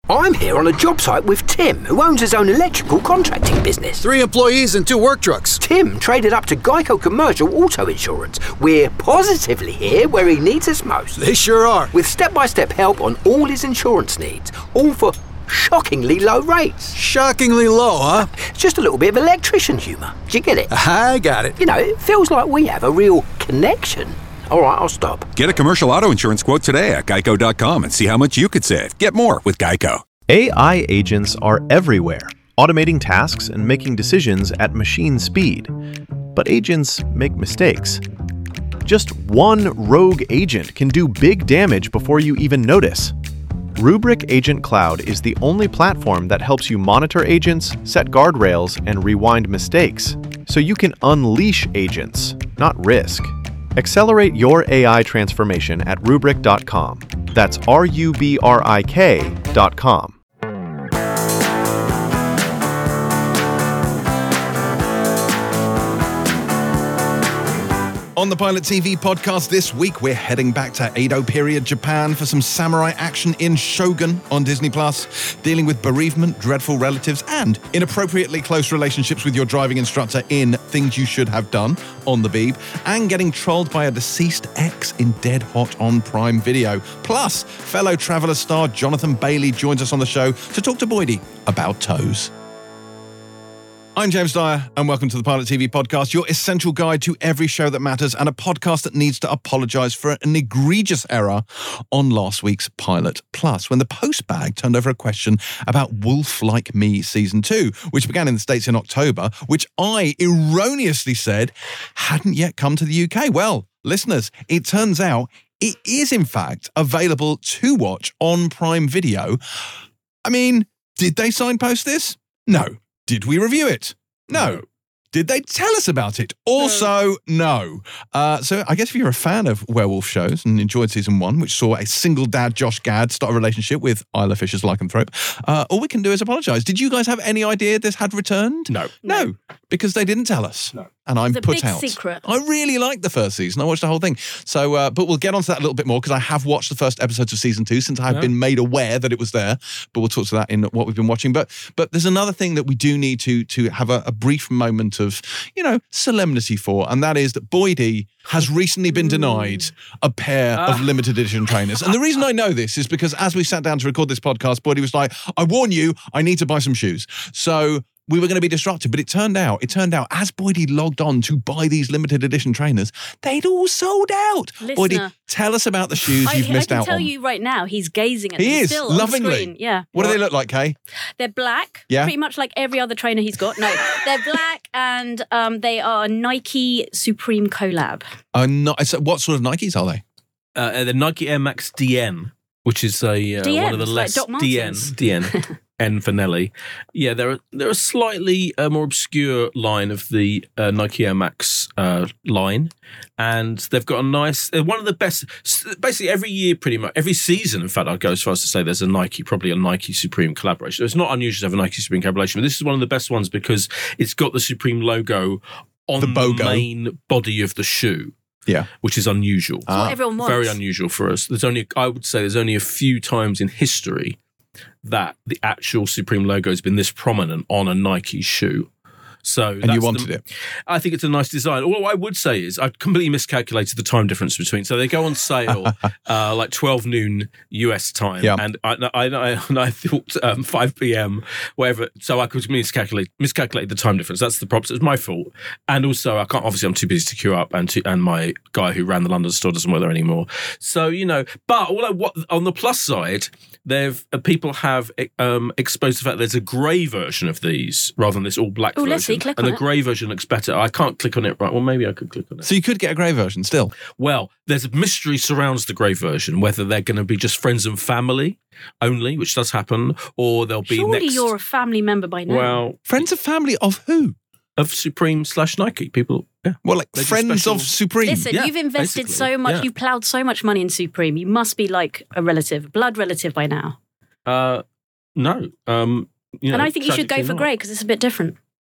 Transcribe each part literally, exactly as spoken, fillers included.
I'm here on a job site with Tim, who owns his own electrical contracting business. Three employees and two work trucks. Tim traded up to Geico Commercial Auto Insurance. We're positively here where he needs us most. They sure are. With step-by-step help on all his insurance needs, all for shockingly low rates. Shockingly low, huh? It's just a little bit of electrician humour. Do you get it? I got it. You know, it feels like we have a real connection. All right, I'll stop. Get a commercial auto insurance quote today at geico dot com and see how much you could save. Get more with Geico. A I agents are everywhere, automating tasks and making decisions at machine speed. But agents make mistakes. Just one rogue agent can do big damage before you even notice. Rubrik Agent Cloud is the only platform that helps you monitor agents, set guardrails, and rewind mistakes, so you can unleash agents, not risk. Accelerate your A I transformation at rubrik dot com. That's R U B R I K dot com. On the Pilot T V podcast this week, we're heading back to Edo period Japan for some samurai action in Shogun on Disney Plus, dealing with bereavement, dreadful relatives, and inappropriately close relationships with your driving instructor in Things You Should Have Done on the Beeb, and getting trolled by a deceased ex in Dead Hot on Prime Video. Plus, fellow Traveller star Jonathan Bailey joins us on the show to talk to Boydie about toes. I'm James Dyer, and welcome to the Pilot T V podcast, your essential guide to every show that matters, and a podcast that needs to apologise for an egregious error on last week's Pilot Plus, when the postbag turned over a question about Wolf Like Me Season two, which began in the States in October, which I erroneously said hadn't yet come to the U K. Well, listeners, it turns out it is in fact available to watch on Prime Video. I mean, did they signpost this? No. Did we review it? No. Did they tell us about it? Also, no. Uh, so I guess if you're a fan of werewolf shows and enjoyed season one, which saw a single dad, Josh Gad, start a relationship with Isla Fisher's lycanthrope, uh, all we can do is apologise. Did you guys have any idea this had returned? No. No, because they didn't tell us. No. And I'm It's a put big out. secret. I really liked the first season. I watched the whole thing. So, uh, but we'll get onto that a little bit more because I have watched the first episodes of season two since I've Yeah. been made aware that it was there. But we'll talk to that in what we've been watching. But but there's another thing that we do need to to have a, a brief moment of, you know, solemnity for, and that is that Boydie has recently been denied a pair of limited edition trainers. And the reason I know this is because as we sat down to record this podcast, Boydie was like, I warn you, I need to buy some shoes. So we were going to be disrupted, but it turned out, it turned out as Boydie logged on to buy these limited edition trainers, they'd all sold out. Listener. Boydie, tell us about the shoes I, you've I missed can out tell on. you right now, he's gazing at He them is, still on lovingly. screen. Yeah. What do they look like, Kay? They're black, Yeah. pretty much like every other trainer he's got. No, they're black and um, they are a Nike Supreme collab. Uh, no, so what sort of Nikes are they? Uh, the Nike Air Max D N, which is a uh, D N, one of the it's like less Doc D N Martens. D N N for Nelly. Yeah, they're they're a slightly uh, more obscure line of the uh, Nike Air Max uh, line, and they've got a nice. They're one of the best. Basically, every year, pretty much every season. In fact, I'd go as far as to say there's a Nike, probably a Nike Supreme collaboration. It's not unusual to have a Nike Supreme collaboration, but this is one of the best ones because it's got the Supreme logo on The the, BOGO. main body of the shoe. Yeah. Which is unusual. It's what everyone wants. Very unusual for us. There's only, I would say, there's only a few times in history that the actual Supreme logo has been this prominent on a Nike shoe. So, And you wanted it. I think it's a nice design. All I would say is I completely miscalculated the time difference between. So they go on sale uh, like twelve noon U S time, Yeah. and I, I, I, and I thought um, five p.m. whatever. So I could miscalculate miscalculate the time difference. That's the problem. It was my fault. And also I can't. Obviously, I'm too busy to queue up, and to, and my guy who ran the London store doesn't work there anymore. So you know, but all I, what on the plus side, they've uh, people have um, exposed the fact there's a grey version of these rather than this all black Oh, version. let's see. Click and on the it. grey version looks better. I can't click on it right. Well, maybe I could click on it. So you could get a grey version still. Well, there's a mystery surrounds the grey version, whether they're going to be just friends and family only, which does happen, or they'll be Surely next. you're a family member by now. Well, Friends of family of who? of Supreme slash Nike people. Yeah. Well, like They do friends special- of Supreme. Listen, Yeah, you've invested basically, so much, yeah. you've ploughed so much money in Supreme. You must be like a relative, blood relative by now. Uh, no. Um, you know, and I think you should go tragically for not. grey because it's a bit different.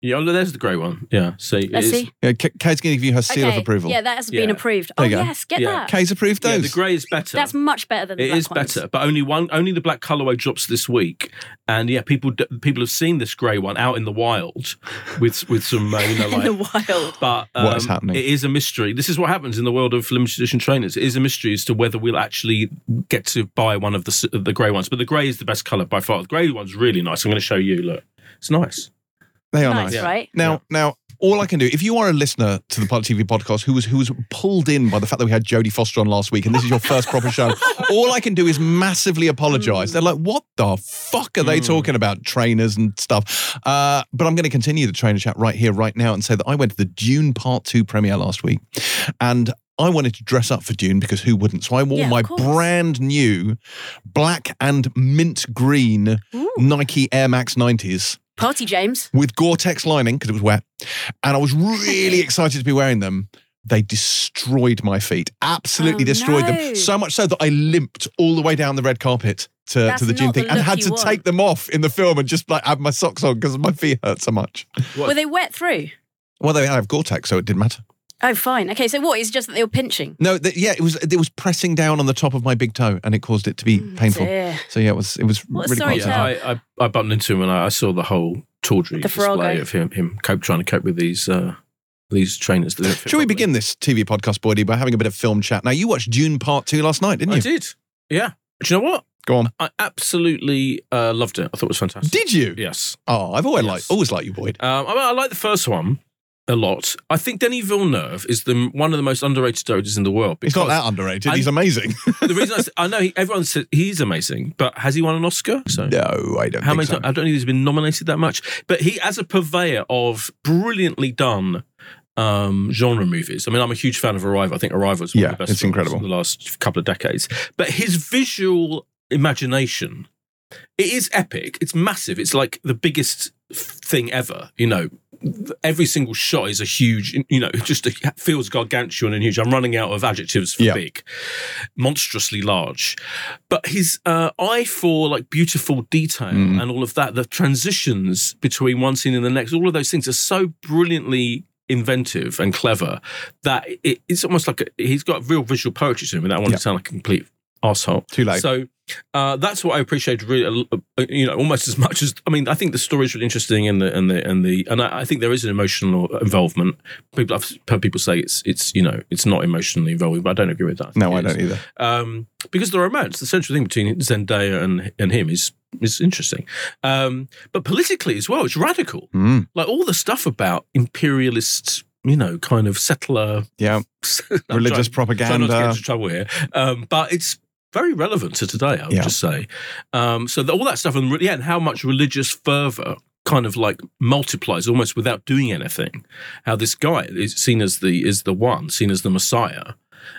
Yeah, oh, there's the grey one. Yeah, see, Let's it is- see. Yeah, K- Kate's going to give you her seal Okay. of approval. Yeah, that has been Yeah. approved. There Oh, you go. yes, get Yeah. that. Kate's approved Yeah, those. the grey is better. That's much better than the It black is ones. better, but only one, only the black colourway drops this week, and yeah, people d- people have seen this grey one out in the wild with with some uh, you know like In the wild. But um, What is happening? It is a mystery. This is what happens in the world of limited edition trainers. It is a mystery as to whether we'll actually get to buy one of the s- the grey ones. But the grey is the best colour by far. The grey one's really nice. I'm going to show you. Look, it's nice. They are Nice, nice. right? Now, Yeah. now, all I can do, if you are a listener to the Pilot T V podcast who was who was pulled in by the fact that we had Jodie Foster on last week, and this is your first proper show, all I can do is massively apologise. They're like, "What the fuck are they talking about? Trainers and stuff." Uh, but I'm going to continue the trainer chat right here, right now, and say that I went to the Dune Part Two premiere last week, and I wanted to dress up for Dune because who wouldn't? So I wore Yeah, of my course. brand new black and mint green Nike Air Max nineties. Party James. With Gore-Tex lining because it was wet, and I was really excited to be wearing them. They destroyed my feet, absolutely Oh, destroyed no. them, so much so that I limped all the way down the red carpet to, That's to the gym not the thing, and look had you to want. take them off in the film and just like have my socks on because my feet hurt so much. Were they wet through? Well, they have Gore-Tex, so it didn't matter. Oh, fine. Okay, so what? It's just that they were pinching. No, th- yeah, it was it was pressing down on the top of my big toe, and it caused it to be painful. dear. So yeah, it was it was What a really story quite to sad. tell. I, I I bumped into him and I, I saw the whole tawdry The display Farrago. of him him cope, trying to cope with these uh, these trainers. That don't fit Shall we properly. begin this T V podcast, Boydie, by having a bit of film chat? Now, you watched Dune Part Two last night, didn't I you? did. Yeah. Do you know what? Go on. I absolutely uh, loved it. I thought it was fantastic. Did you? Yes. Oh, I've always Yes. liked always liked you, Boyd. Um, I, mean, I like the first one a lot. I think Denis Villeneuve is the one of the most underrated directors in the world. He's not because that underrated. I- He's amazing. The reason I, s- I know he, everyone says he's amazing, but has he won an Oscar? So No, I don't how think many so. times? I don't think he's been nominated that much. But he, as a purveyor of brilliantly done um, genre movies. I mean, I'm a huge fan of Arrival. I think Arrival is one Yeah, of the best it's films incredible. in the last couple of decades. But his visual imagination, it is epic. It's massive. It's like the biggest thing ever. You know, every single shot is a huge, you know, it just feels gargantuan and huge. I'm running out of adjectives for Yeah. big, monstrously large. But his uh, eye for like beautiful detail Mm. and all of that, the transitions between one scene and the next, all of those things are so brilliantly inventive and clever that it, it's almost like a, he's got real visual poetry to him without wanting Yeah. to sound like a complete arsehole. Too late. So uh, that's what I appreciate really, uh, you know, almost as much as I mean. I think the story is really interesting, and the and the and the and I, I think there is an emotional involvement. People I've heard people say it's it's you know it's not emotionally involving, but I don't agree with that. think No, it I don't is. either. Um, because the romance, the central thing between Zendaya and and him is is interesting, um, but politically as well, it's radical. Mm. Like all the stuff about imperialist, you know, kind of settler Yeah, I'm religious trying- trying not to get propaganda. into trouble here, um, but it's very relevant to today. I would Yeah. just say. Um, so the, all that stuff, and re- yeah, and how much religious fervor kind of like multiplies almost without doing anything. How this guy is seen as the is the one, seen as the Messiah.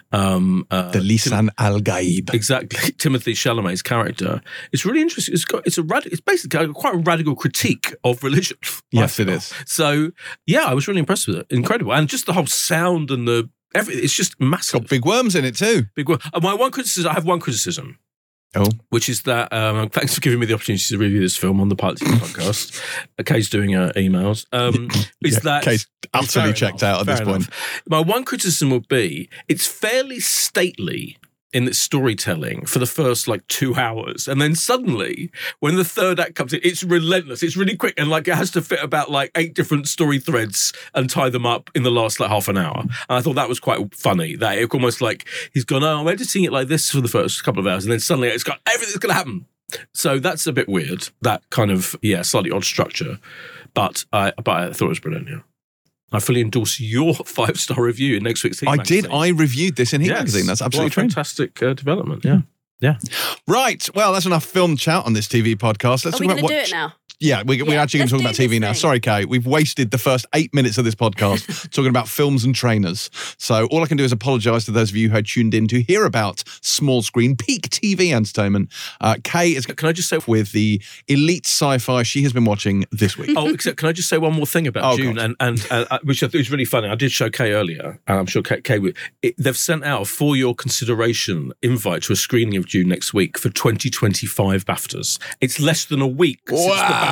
Um, uh, The Lisan Al Gaib. Exactly, Timothy Chalamet's character. It's really interesting. It's got, it's a rad, It's basically quite a radical critique of religion. I Yes, it feel. is. So yeah, I was really impressed with it. Incredible, and just the whole sound and the everything. It's just massive. Got big worms in it too. Big one. Uh, my one criticism. I have one criticism. Oh. Which is that, um, thanks for giving me the opportunity to review this film on the Pilot T V podcast. Uh, Kay's doing uh, emails. Um, is Yeah, that Kay's utterly Fair checked enough, out at this fair point. enough. My one criticism would be it's fairly stately in its storytelling for the first like two hours. And then suddenly, when the third act comes in, it's relentless. It's really quick. And like it has to fit about like eight different story threads and tie them up in the last like half an hour. And I thought that was quite funny. That it almost like he's gone, oh, I'm editing it like this for the first couple of hours. And then suddenly it's got everything's going to happen. So that's a bit weird. That kind of, yeah, slightly odd structure. But I, but I thought it was brilliant, yeah. I fully endorse your five-star review in next week's Heat I magazine. did. I reviewed this in Heat Yes. magazine. That's What absolutely a true. fantastic uh, development, yeah. Yeah. Right. Well, that's enough film chat on this T V podcast. Let's Are talk we about going to what. do it now? Yeah, we, we're Yeah, actually going let's to talk do about T V this now. thing. Sorry, Kay. We've wasted the first eight minutes of this podcast talking about films and trainers. So all I can do is apologise to those of you who had tuned in to hear about small screen, peak T V entertainment. Uh, Kay is Can I just say, with the elite sci-fi she has been watching this week. oh, except can I just say one more thing about Oh, June, God. and and uh, which I think is really funny. I did show Kay earlier, and I'm sure Kay, Kay would. It, they've sent out a for your consideration invite to a screening of June next week for twenty twenty-five BAFTAs. It's less than a week since the Wow.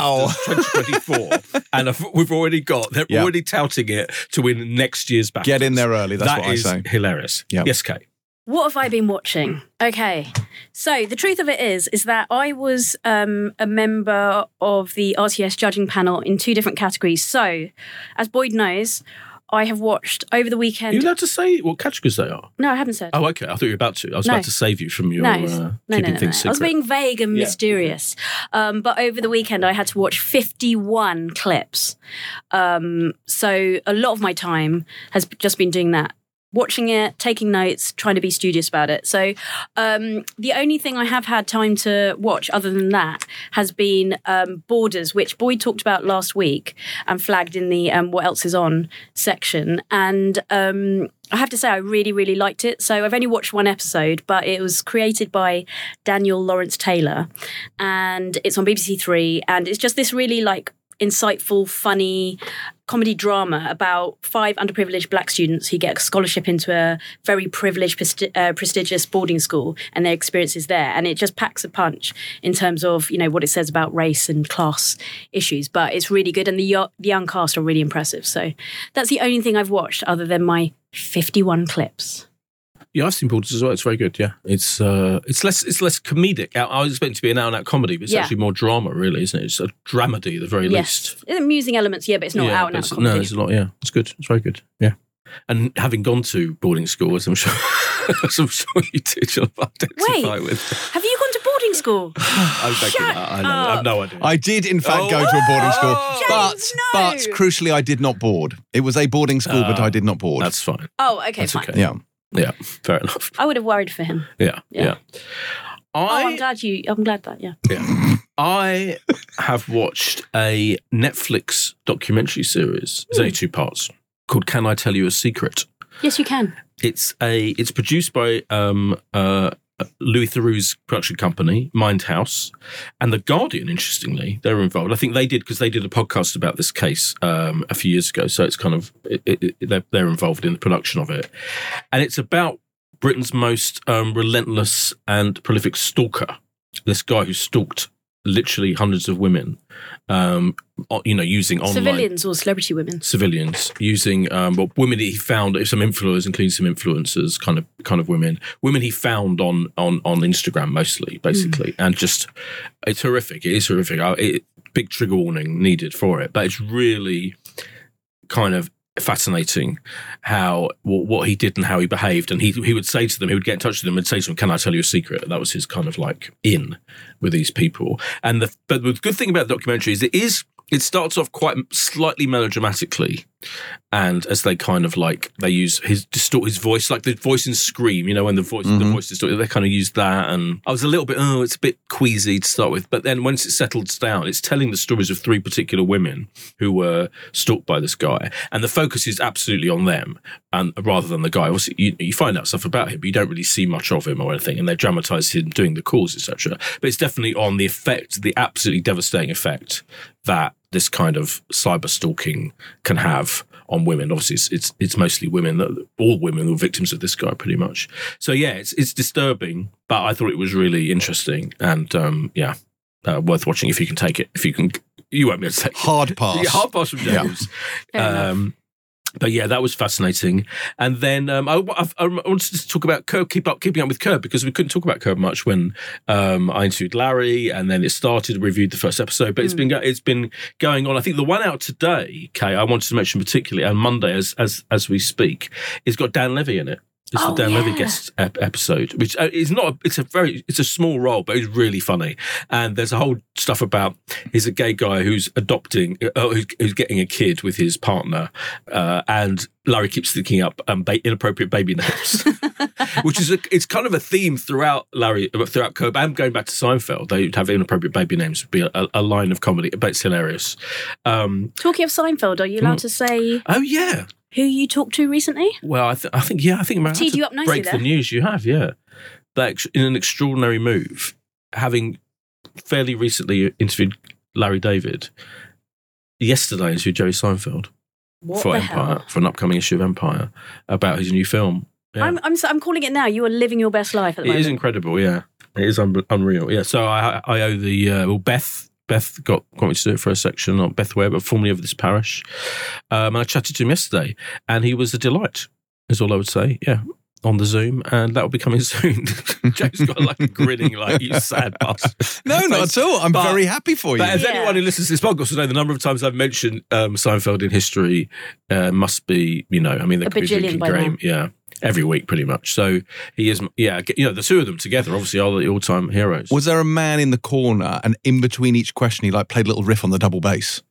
Wow. twenty twenty-four, and I've, we've already got. They're Yeah. already touting it to win next year's BAFTAs. Get in there early, that's That what I is say. hilarious. Yeah. Yes, Kate. What have I been watching? Okay, so the truth of it is, is that I was um, a member of the R T S judging panel in two different categories. So, as Boyd knows, I have watched over the Are weekend. you allowed to say what categories they are? No, I haven't said. Oh, okay. I thought you were about to. I was No. about to save you from your No, uh, no, keeping no, no, no. things secret. I was being vague and Yeah. mysterious. Um, but over the weekend, I had to watch fifty-one clips. Um, so a lot of my time has just been doing that. Watching it, taking notes, trying to be studious about it. So um, the only thing I have had time to watch other than that has been um, Borders, which Boyd talked about last week and flagged in the um, What Else Is On section. And um, I have to say I really, really liked it. So I've only watched one episode, but it was created by Daniel Lawrence Taylor. And it's on B B C Three. And it's just this really like insightful, funny comedy drama about five underprivileged black students who get a scholarship into a very privileged, presti- uh, prestigious boarding school and their experiences there. And it just packs a punch in terms of, you know, what it says about race and class issues. But it's really good. And the, yo- the young cast are really impressive. So that's the only thing I've watched other than my fifty-one clips. Yeah, I've seen Borders as well. It's very good. Yeah, it's uh, it's less it's less comedic. I I was expecting it to be an out and out comedy, but it's Yeah. actually more drama, really, isn't it? It's a dramedy at the very Yes. least. There's amusing elements, yeah, but it's not yeah, out and but out it's- comedy. No, there's a lot. Yeah, it's good. It's very good. Yeah, and having gone to boarding school, as I'm sure, as I'm sure you did, you'll identify Wait. with. Have you gone to boarding school? I'm thinking Shut that. I know. I have no idea. I did, in fact, Oh. go to a boarding school, Oh. but James, but no. crucially, I did not board. It was a boarding school, but Ah, I did not board. That's fine. Oh, okay, That's fine. okay. Yeah. Yeah, fair enough. I would have worried for him. Yeah, Yeah. yeah. Oh, I I'm glad you. I'm glad that. Yeah. Yeah. I have watched a Netflix documentary series. It's only two parts called "Can I Tell You a Secret?" Yes, you can. It's a. It's produced by um, uh, Louis Theroux's production company, Mindhouse, and The Guardian. Interestingly, they were involved. I think they did because they did a podcast about this case um, a few years ago. So it's kind of it, it, it, they're, they're involved in the production of it, and it's about Britain's most um, relentless and prolific stalker. This guy who stalked literally hundreds of women, um, o- you know, using online Civilians or celebrity women. civilians using um, well, women that he found, some influencers, including some influencers, kind of kind of women, women he found on on on Instagram mostly, basically, and just it's horrific. It is horrific. I- It, big trigger warning needed for it, but it's really kind of fascinating how what, what he did and how he behaved. And he he would say to them, he would get in touch with them and say to them, "Can I tell you a secret?" That was his kind of like in with these people. And the but the good thing about the documentary is it is it starts off quite slightly melodramatically, and as they kind of like they use his distort his voice, like the voice in Scream, you know, when the voice the voice distorted, they kind of use that. And I was a little bit oh, it's a bit queasy to start with, but then once it settles down, it's telling the stories of three particular women who were stalked by this guy, and the focus is absolutely on them, and rather than the guy. Obviously, you, you find out stuff about him, but you don't really see much of him or anything, and they dramatise him doing the calls, et cetera. But it's definitely on the effect, the absolutely devastating effect that this kind of cyber stalking can have on women. Obviously, it's it's, it's mostly women. That all women were victims of this guy, pretty much. So yeah, it's it's disturbing, but I thought it was really interesting and um, yeah, uh, worth watching if you can take it. If you can, you won't be able to take it. Hard pass. Yeah, hard pass from Yeah. James. Fair enough. um, but yeah, that was fascinating. And then um, I, I, I wanted to talk about Curb, keep up, keeping up with Curb, because we couldn't talk about Curb much when um, I interviewed Larry, and then it started, reviewed the first episode. But it's been go- it's been going on. I think the one out today, Kay, I wanted to mention particularly, and Monday as as as we speak, it's got Dan Levy in it. It's Oh, the Dan Levy yeah. guest ep- episode, which uh, is not. A, it's a very. It's a small role, but it's really funny. And there's a whole stuff about he's a gay guy who's adopting, uh, who's, who's getting a kid with his partner, uh, and Larry keeps thinking up um, ba- inappropriate baby names, which is a, it's kind of a theme throughout Larry throughout Curb and going back to Seinfeld. They would have inappropriate baby names would be a, a line of comedy, but it's hilarious. Um, Talking of Seinfeld, are you allowed to say oh yeah. who you talked to recently? Well, I, th- I think, yeah, I think I'm allowed Teed to you up nicely break there. the news. You have, yeah. That ex- in an extraordinary move, having fairly recently interviewed Larry David, yesterday I interviewed Jerry Seinfeld What for the Empire, hell? for an upcoming issue of Empire, about his new film. Yeah. I'm, I'm, so- I'm calling it now. You are living your best life at the It moment. is incredible, yeah. It is un- unreal, yeah. So I, I owe the, uh, well, Beth, Beth got, got me to do it for a section on Beth Webb, formerly of this parish. Um, and I chatted to him yesterday, and he was a delight, is all I would say. Yeah. On the Zoom, and that will be coming soon. James got like a grinning, like, you sad bastard. No, not at all. I'm But- very happy for you. But as Yeah. anyone who listens to this podcast will know, the number of times I've mentioned um, Seinfeld in history uh, must be, you know, I mean, they A could be bajillion drinking by Graham, now. yeah, every week pretty much. So he is, yeah, you know, the two of them together obviously are the all-time heroes. Was there a man in the corner, and in between each question, he like played a little riff on the double bass?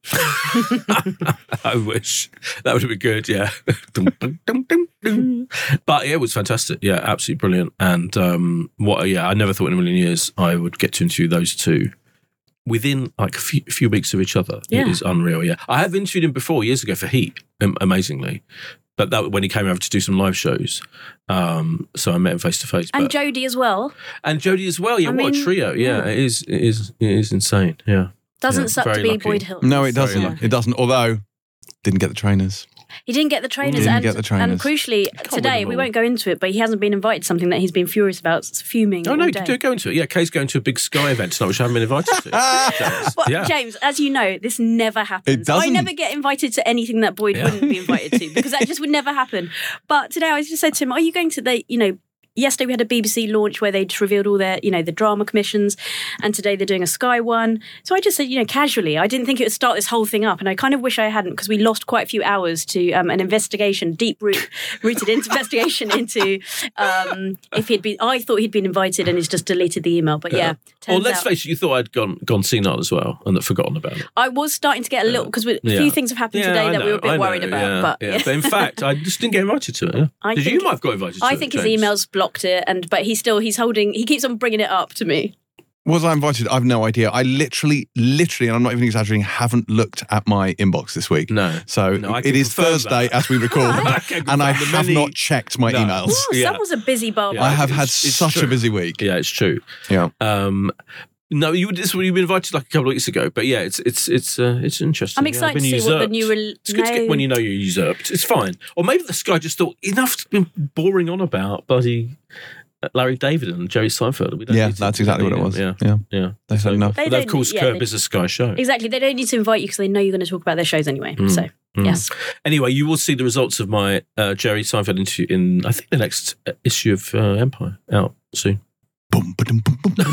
I wish that would have been good. Yeah, Dum, dum, dum, dum, dum. But yeah, it was fantastic. Yeah, absolutely brilliant. And um, what? Yeah, I never thought in a million years I would get to interview those two within like a few, a few weeks of each other. Yeah. It is unreal. Yeah, I have interviewed him before years ago for Heat, um, amazingly. But that when he came over to do some live shows, um, so I met him face to face. And But- Jodie as well. and Jodie as well. Yeah, I what mean, a trio. Yeah, yeah. it is. It is. It is insane. Yeah. Doesn't Yeah, suck to very be lucky. Boyd Hilton. No, it Very doesn't. lucky. It doesn't. Although, didn't get the trainers. He didn't get the trainers, Didn't and, get the trainers. and crucially, win today them we all. won't go into it, but he hasn't been invited. Something that he's been furious about, fuming. Oh no, all you day. do go into it. Yeah, Kay's going to a big Sky event tonight, which I haven't been invited to. James. But yeah. James, as you know, this never happens. It doesn't. I never get invited to anything that Boyd Yeah. wouldn't be invited to because that just would never happen. But today I just said to him, "Are you going to the, you know?" Yesterday we had a B B C launch where they just revealed all their, you know, the drama commissions, and today they're doing a Sky one. So I just said, you know, casually, I didn't think it would start this whole thing up, and I kind of wish I hadn't because we lost quite a few hours to um, an investigation, deep root, rooted investigation into um, if he'd been. I thought he'd been invited, and he's just deleted the email. But yeah, Well, turns let's out, face it, you thought I'd gone gone senile as well and that forgotten about it. I was starting to get a little because a Yeah. few things have happened Yeah, today I that we were a know, I bit know, worried about. yeah, but yeah. but in fact, I just didn't get invited to it. Yeah. I Did you? think- You might have got invited to I it. think his James. emails blocked it, and but he still he's holding. He keeps on bringing it up to me. Was I invited? I've no idea. I literally, literally, and I'm not even exaggerating, haven't looked at my inbox this week. No. So No, I it can is confirm Thursday that. as we record, I can and I confirm the have many- not checked my No. emails. Ooh, Yeah. Sam was a busy barber. Yeah. I have had It's- it's such a true. busy week. Yeah, it's true. Yeah. Um, no, you this you've been invited like a couple of weeks ago, but yeah, it's it's it's uh, it's interesting. I'm Yeah, excited I've been to see what the usurped. new rel- It's good to get no. when you know you're usurped. It's fine. Or maybe the Sky just thought enough's been boring on about bloody Larry David and Jerry Seinfeld. We don't Yeah, need to- that's we don't exactly what it need was. Yeah, Yeah. yeah. They said enough. They But of don't- course, yeah, Curb they- is a Sky show. Exactly. They don't need to invite you because they know you're going to talk about their shows anyway. So Mm. yes, Anyway, you will see the results of my uh, Jerry Seinfeld interview in I think the next uh, issue of uh, Empire out soon. Boom, ba-dum, boom, boom, boom.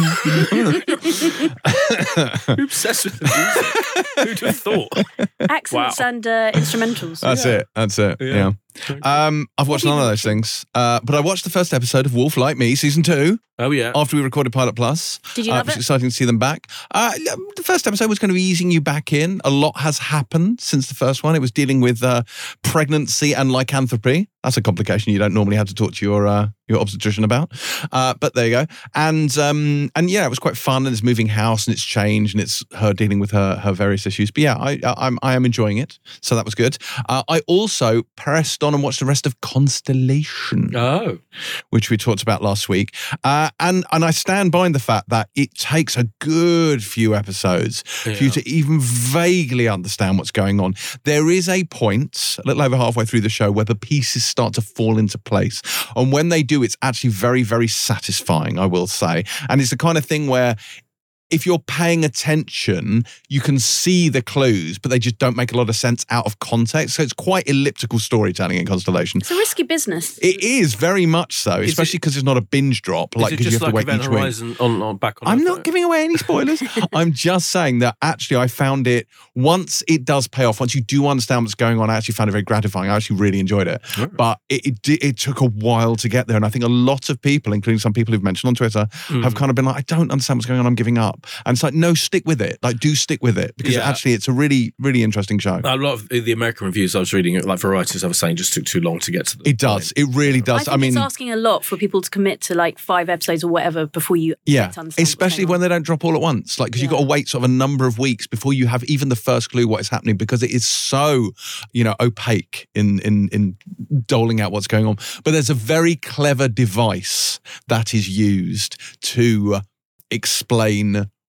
You're obsessed with the music. Who'd have thought? accents Wow. and uh, instrumentals. That's it. That's it. Yeah. Yeah. Um, I've watched What none have of you those things, uh, but I watched the first episode of Wolf Like Me, season two, Oh yeah. after we recorded Pilot Plus. Did you uh, love it was it? exciting to see them back. Uh, the first episode was kind of easing you back in. A lot has happened since the first one. It was dealing with uh, pregnancy and lycanthropy. That's a complication you don't normally have to talk to your uh, your obstetrician about. Uh, but there you go. And um, and yeah, it was quite fun. And it's moving house and it's changed and it's her dealing with her her various issues. But yeah, I I, I'm I am enjoying it. So that was good. Uh, I also pressed on and watched the rest of Constellation, Oh. which we talked about last week. Uh, and and I stand by the fact that it takes a good few episodes for you Yeah. to even vaguely understand what's going on. There is a point, a little over halfway through the show, where the pieces start to fall into place. And when they do, it's actually very, very satisfying, I will say. And it's the kind of thing where if you're paying attention, you can see the clues, but they just don't make a lot of sense out of context. So it's quite elliptical storytelling in Constellation. It's a risky business. It is very much so, Is especially because it's not a binge drop, like Is it because you just have to like wait Event each week. Horizon on, on back on? I'm Earth, not though? giving away any spoilers. I'm just saying that actually I found it, once it does pay off, once you do understand what's going on, I actually found it very gratifying. I actually really enjoyed it. But it, it, di- it took a while to get there. And I think a lot of people, including some people who've mentioned on Twitter, Mm. have kind of been like, I don't understand what's going on, I'm giving up. And it's like, no, stick with it. Like, do stick with it. Because Yeah. actually it's a really, really interesting show. A lot of the American reviews I was reading, like Variety, I was saying, just took too long to get to the It does. It really I does. think I, mean, it's asking a lot for people to commit to like five episodes or whatever before you yeah, get to understand what's especially going when on. they don't drop all at once. Like, because you've Yeah. got to wait sort of a number of weeks before you have even the first clue what is happening, because it is so, you know, opaque in in in doling out what's going on. But there's a very clever device that is used to explain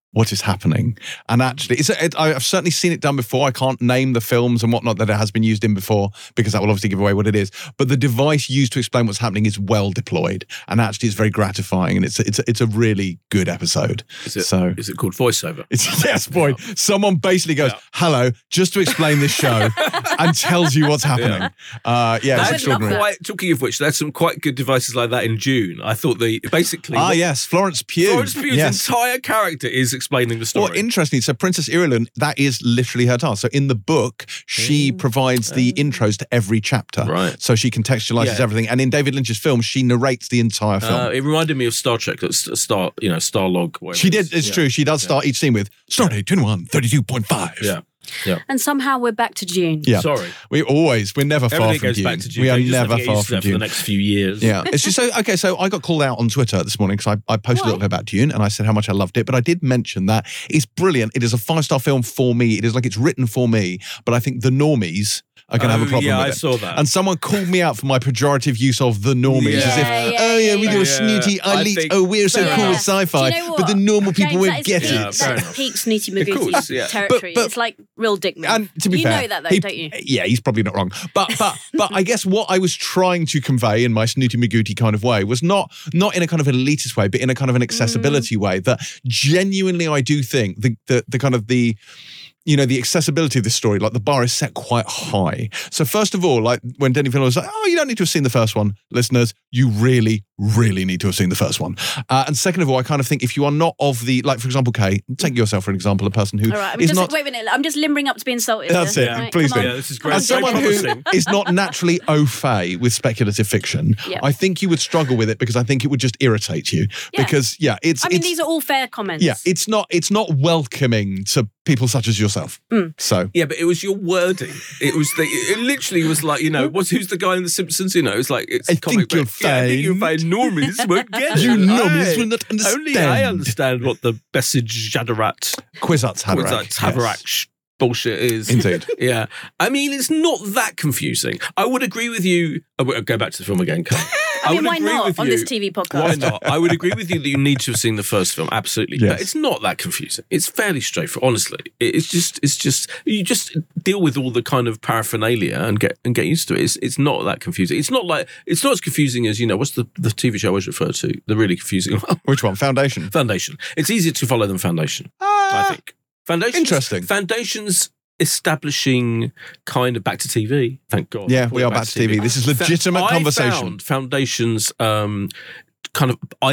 what is happening. And actually, it's a, it, I've certainly seen it done before. I can't name the films and whatnot that it has been used in before because that will obviously give away what it is. But the device used to explain what's happening is well deployed, and actually it's very gratifying, and it's it's it's a really good episode. Is it, so is it called voiceover? It's yes, boy. Someone basically goes, Yeah. "Hello," just to explain this show, and tells you what's happening. Yeah, uh, yeah it's That's extraordinary. quite, talking of which, there's some quite good devices like that in June. I thought the basically Ah, yes, Florence Pugh. Florence Pugh's yes. entire character is explaining the story. Well, interestingly, so Princess Irulan, that is literally her task. So in the book, she provides the intros to every chapter. Right. So she contextualizes Yeah. everything. And in David Lynch's film, she narrates the entire film. Uh, it reminded me of Star Trek, uh, Star, you know, Starlog. whatever she it did, is. it's Yeah. true. She does start each scene with Stardate twenty-one, thirty-two point five. Yeah. Yeah. And somehow we're back to June. Yeah. Sorry. We always, we're never far Everything from goes June. back to June. We are You just have to never get far used to from that for the June. next few years. Yeah, it's just so okay. So I got called out on Twitter this morning because I, I posted Why? a little bit about Dune and I said how much I loved it. But I did mention that it's brilliant. It is a five star film for me. It is like it's written for me. But I think the normies are going to have a Oh, problem yeah, with I it. saw that. And someone called me out for my pejorative use of the normies, Yeah. as if Yeah, yeah, oh yeah, we yeah, do a yeah. snooty I elite. think- Oh, we're so Yeah. cool with sci-fi, Do you know but the what? normal people James, won't that is get peak, it. Yeah, fair That's enough. peak Snooty Of course, Magooty yeah. territory. But- but- it's like real dick move. And to be you fair, know that though, he- don't you? Yeah, he's probably not wrong. But but but I guess what I was trying to convey in my snooty magooty kind of way was not not in a kind of elitist way, but in a kind of an accessibility Mm. way. That genuinely, I do think the the, the kind of the you know, the accessibility of this story, like the bar is set quite high. So first of all, like when Denny Villeneuve was like, oh, you don't need to have seen the first one, listeners, you really, really need to have seen the first one. Uh, and second of all, I kind of think if you are not of the, like for example, Kay, take yourself for an example, a person who All right, I'm is just, not... wait a minute. I'm just limbering up to be insulted. That's here. it. Right, Please come do. on. Yeah, this is Come great. on, As someone James. who promising. is not naturally au fait with speculative fiction, Yeah. I think you would struggle with it because I think it would just irritate you. Yeah. Because yeah, it's I mean, it's these are all fair comments. yeah, it's not it's not welcoming to people such as yourself. Mm. So Yeah, but it was your wording. It was the. It literally was like, you know, what's who's the guy in The Simpsons? You know, it's like it's I comic think you'll book. Yeah, I think you'll find- find normies won't get it. You normies Aye. will not understand. Only I understand what the Bessage Jadarat, Kwisatz Haderach. Kwisatz Haderach bullshit is. Indeed. Yeah, I mean, it's not that confusing. I would agree with you. I would go back to the film again. Carl. I mean, would why agree not with on you. this T V podcast? Why not? I would agree with you that you need to have seen the first film, absolutely. Yes. But it's not that confusing. It's fairly straightforward. Honestly, it's just, it's just you just deal with all the kind of paraphernalia and get and get used to it. It's, it's not that confusing. It's not like it's not as confusing as you know. What's the the T V show I always refer to? The really confusing one. Which one? Foundation. Foundation. It's easier to follow than Foundation. I think. Foundation. Interesting. Foundation's establishing kind of back to T V. Thank God. Yeah, Call we it are back to T V. This is legitimate I conversation. found Foundation's um, kind of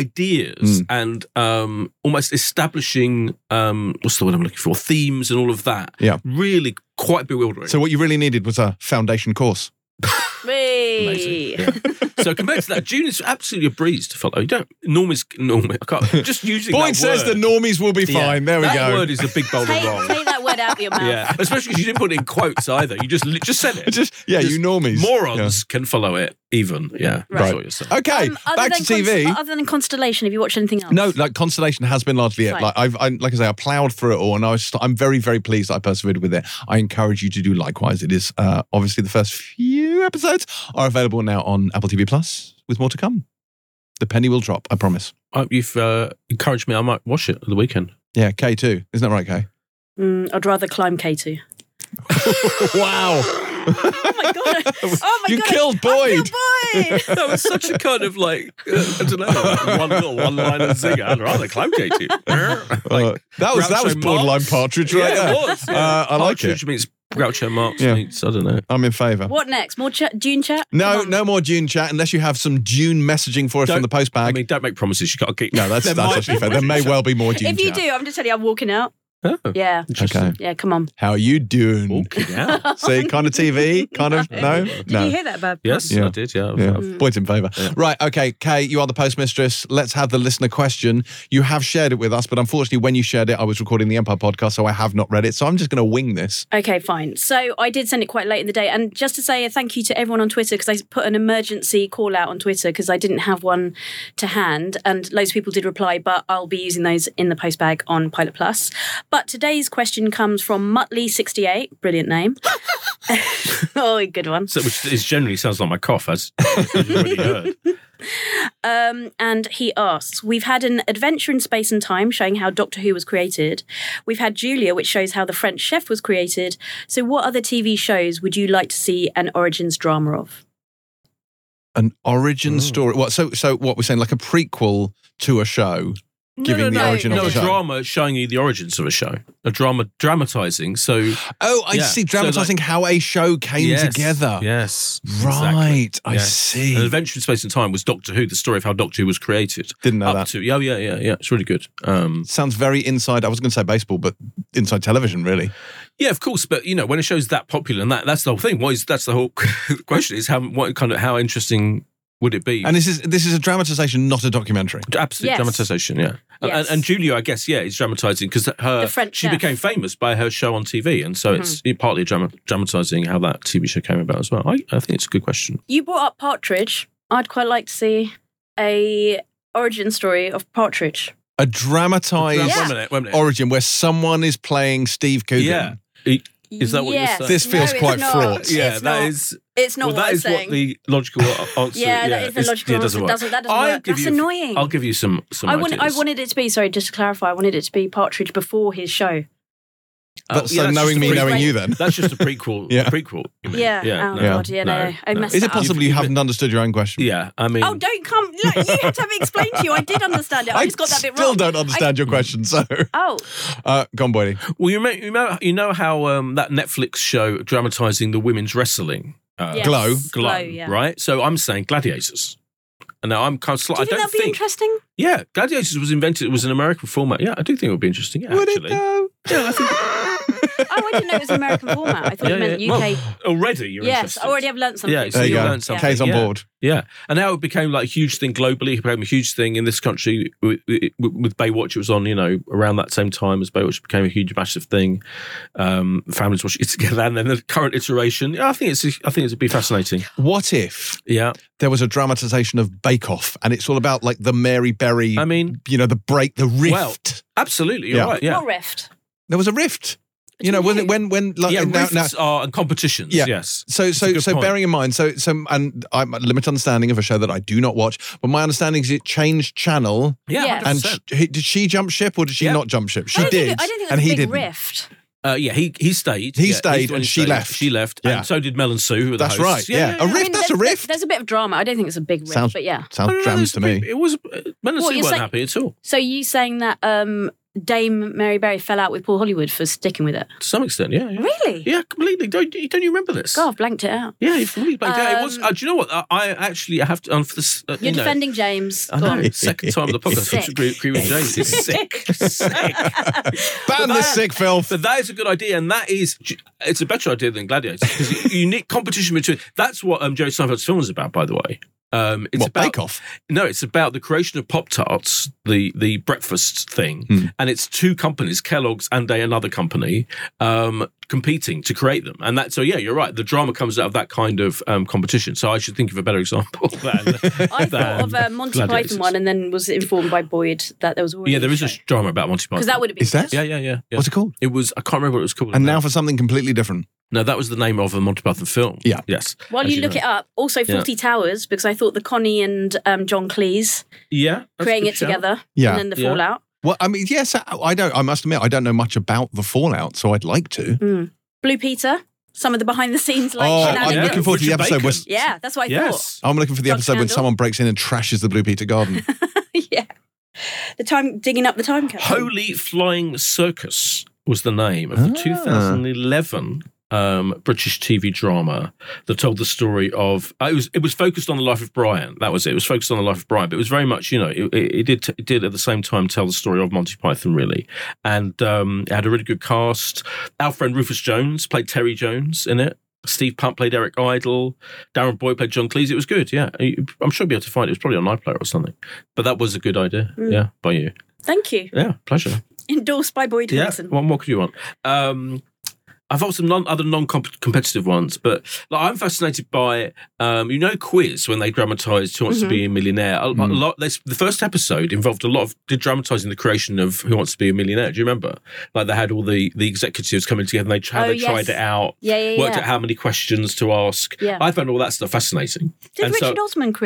ideas Mm. and um, almost establishing um, what's the word I'm looking for? Themes and all of that. Yeah. Really quite bewildering. So what you really needed was a foundation course. Whee! Amazing. Yeah. So compared to that, June is absolutely a breeze to follow. You don't normies normally. I can't just using Boyd that says the word. normies will be Yeah. fine. There we that go. word is a big boulder Take, wrong. take that word out of your mouth. Yeah, especially because you didn't put it in quotes either. You just li- just said it. Just yeah, Just you normies. Morons can follow it even. Yeah, Right. that's what you're saying. Okay, Um, other back than to T V. Const- other than Constellation, have you watched anything else? No, like Constellation has been largely it. Fine. Like I've, I, like I say, I ploughed through it all, and I was, I'm very, very pleased that I persevered with it. I encourage you to do likewise. It is uh, obviously the first few episodes are available now on Apple T V Plus, with more to come. The penny will drop, I promise. Uh, you've uh, encouraged me. I might watch it at the weekend. Yeah, K two, isn't that right, K? Mm, I'd rather climb K two. Wow, Oh my god! Oh my you god! killed I Boyd. killed Boyd. That was such a kind of like uh, I don't know, one little one-liner zinger. I'd rather climb K two. Uh, that was that was Groucho borderline Marx. partridge right Yeah, there. it was. Yeah. Uh, I like Partridge it. meets Groucho Marx Yeah. meets I don't know. I'm in favour. What next? More ch- Dune chat? No, Come on. no more Dune chat unless you have some Dune messaging for us Don't- from the post bag. I mean, don't make promises. You got to keep. no, that's There that's might actually be fair. There may Dune well be more Dune If you chat. do, I'm just telling you, I'm walking out. chat. Oh, Yeah. Okay. Yeah, come on. How are you doing? walking out. See, kind of T V, kind of no, Did no. you hear that, Bab? Yes, Yeah. I did. Yeah. Yeah, I've- Boyd's in favour. Right, okay, Kay, you are the postmistress. Let's have the listener question. You have shared it with us, but unfortunately, when you shared it, I was recording the Empire podcast, so I have not read it. So I'm just going to wing this. Okay, fine. So I did send it quite late in the day. And just to say a thank you to everyone on Twitter, because I put an emergency call out on Twitter because I didn't have one to hand. And loads of people did reply, but I'll be using those in the post bag on Pilot Plus. But today's question comes from Muttley sixty-eight. Brilliant name. Oh, good one. So, which is generally sounds like my cough, as as you already heard. Um, and he asks, we've had an adventure in space and time showing how Doctor Who was created. We've had Julia, which shows how the French chef was created. So what other T V shows would you like to see an origins drama of? An origin story. What? So, so what we're saying, like a prequel to a show, giving no, no, the no, origin no, of the a show. drama showing you the origins of a show. A drama dramatizing. So Oh, I Yeah. see. So, Dramatising like- how a show came yes, together. Yes. Right. exactly. I Yes. see. An Adventure in Space and Time was Doctor Who, the story of how Doctor Who was created. Didn't know Up that. to yeah, yeah, yeah, yeah. It's really good. Um, Sounds very inside. I was going to say baseball, but inside television, really. yeah, of course. But you know, when a show's that popular, and that that's the whole thing. What is that's the whole question is how what kind of how interesting would it be? And this is this is a dramatisation, not a documentary. Absolute Yes. dramatization, yeah. And- Yes. And, and Julia, I guess, yeah, is dramatizing because her The French she chef. became famous by her show on T V, and so it's partly drama, dramatizing how that T V show came about as well. I, I think it's a good question. You brought up Partridge. I'd quite like to see a origin story of Partridge. A dramatised Wait Yeah. a minute, wait a minute. origin where someone is playing Steve Coogan. yeah, He- is that what Yes. you're saying? This feels No, quite it's not. fraught. yeah, It's that not. is. It's not well, what that I'm is saying. what the logical answer. Yeah, that is the it's- logical yeah, it doesn't answer. work. Doesn't- that doesn't I'll work. give That's you- annoying. I'll give you some some I wanted, I ideas. wanted it to be, sorry, just to clarify, I wanted it to be Partridge before his show. But Oh, so yeah, that's knowing just a me, prequel. knowing you then. That's just a prequel. Yeah. A prequel. you mean. Yeah. Yeah. Oh, no, God. Yeah, no, I no. messed Is that it up. possible you haven't understood your own question? Yeah, I mean. Oh, don't come. Look, you had to have it explained to you. I did understand it. I, just got that bit still wrong. don't understand I, your question, so Oh, uh, go on, Boydie. Well, you, may, you know, you know how um, that Netflix show dramatising the women's wrestling uh, yes. Glow. glow, Glow, yeah. right? So I'm saying Gladiators. And now I'm kind of sli- Do I you think don't that'd be think. interesting? Yeah, Gladiators was invented. It was an American format. Yeah, I do think it would be interesting. Yeah, Would actually. it though? Yeah, I think Oh, I didn't know it was an American format. I thought yeah, it meant yeah. U K. Well, already you're Yes, interested. I already have learnt something. Yeah, so There you you'll go. learn something. Kay's on yeah. board. Yeah, and now it became like a huge thing globally. It became a huge thing in this country with, with Baywatch. It was on, you know, around that same time as Baywatch became a huge, massive thing. Um, families watching it together, and then the current iteration. Yeah, I think it's, I think it'd be fascinating. What if Yeah, there was a dramatisation of Bake Off and it's all about like the Mary Berry, I mean, you know, the break, the rift? well, absolutely, you're Yeah. right. Yeah, What rift? There was a rift. You know, Between when who? when when like yeah, now, rifts now are and competitions. Yeah. Yes. so It's a so good so point. bearing in mind, so so and I'm a limited understanding of a show that I do not watch, but my understanding is it changed channel, Yeah, Yes. and and sh- did she jump ship or did she Yeah. not jump ship? I She don't did, Think it, I don't think it and was he a big didn't. rift. uh, yeah, he he stayed. He Yeah, he's stayed the one and who she stayed. left. She left, Yeah. and so did Mel and Sue, who were the That's hosts. right, yeah. A rift, that's a there's, rift. There's a bit of drama. I don't think it's a big rift, Sounds- but yeah. Sounds No, no, no, drams it's to a me. big- It was uh, Mel and What, Sue you're weren't saying- happy at all. So you saying that um, Dame Mary Berry fell out with Paul Hollywood for sticking with it? To some extent, yeah. yeah. Really? Yeah, completely. Don't don't you remember this? God, I've blanked it out. Yeah, you've completely blanked out. It was. Um, Uh, do you know what? I, I actually have to. Um, for this, uh, You're you know, defending James. I Go know. on. Second time on the podcast. I Sick. agree, agree with James. It's sick. sick. Ban But this that- sick filth. But that is a good idea, and that is it's a better idea than Gladiators because unique competition between. That's what um, Jerry Seinfeld's film is about, by the way. Um, it's What, about Bake Off? No, it's about the creation of Pop Tarts, the the breakfast thing, and it's two companies, Kellogg's and a, another company, um, competing to create them. And that, so yeah, you're right. The drama comes out of that kind of um, competition. So I should think of a better example than. I than thought of uh, Monty Gladiators. Python one and then was informed by Boyd that there was already Yeah, there is a drama about Monty Python. because that would have been Is that? Yeah, yeah, yeah, yeah. What's it called? It was. I can't remember what it was called. And now for something completely different. no, that was the name of a Monty Python film. Yeah. Yes. While As you look know. it up, also Forty Towers, because I thought the Connie and um, John Cleese Yeah, that's a creating good it shout. together, Yeah. and then the Yeah. fallout. Well, I mean, yes, I, I don't. I must admit, I don't know much about the Fallout, so I'd like to. Blue Peter, some of the behind the scenes like Oh, I'm shenanigans. looking forward to the Richard episode where- Bacon. Yeah, that's what I Yes. I'm looking for the Dog episode when Scandal. someone breaks in and trashes the Blue Peter Garden. thought. Yeah, the time digging up the time capsule. Holy Flying Circus was the name of the Ah. two thousand eleven um, British T V drama that told the story of. Uh, it was it was focused on the life of Brian. That was it. It was focused on the life of Brian, but it was very much, you know, it, it, it did it did at the same time tell the story of Monty Python, really, and um, it had a really good cast. Our friend Rufus Jones played Terry Jones in it. Steve Punt played Eric Idle. Darren Boyd played John Cleese. It was good, yeah. I'm sure you'll be able to find it. It was probably on iPlayer or something. But that was a good idea, yeah, by you. Thank you. Yeah, pleasure. Endorsed by Boyd Yeah, Wilson. what more could you want? Um, I've got some non, other non-competitive ones, but like, I'm fascinated by, um, you know, Quiz, when they dramatised Who Wants to Be a Millionaire. A, a lot. This, the first episode involved a lot of did dramatising the creation of Who Wants to Be a Millionaire. Do you remember? Like they had all the, the executives coming together and they, how Oh, they yes. tried it out, Yeah, yeah, worked yeah. out how many questions to ask. Yeah. I found all that stuff fascinating. Did And so- Richard Osman create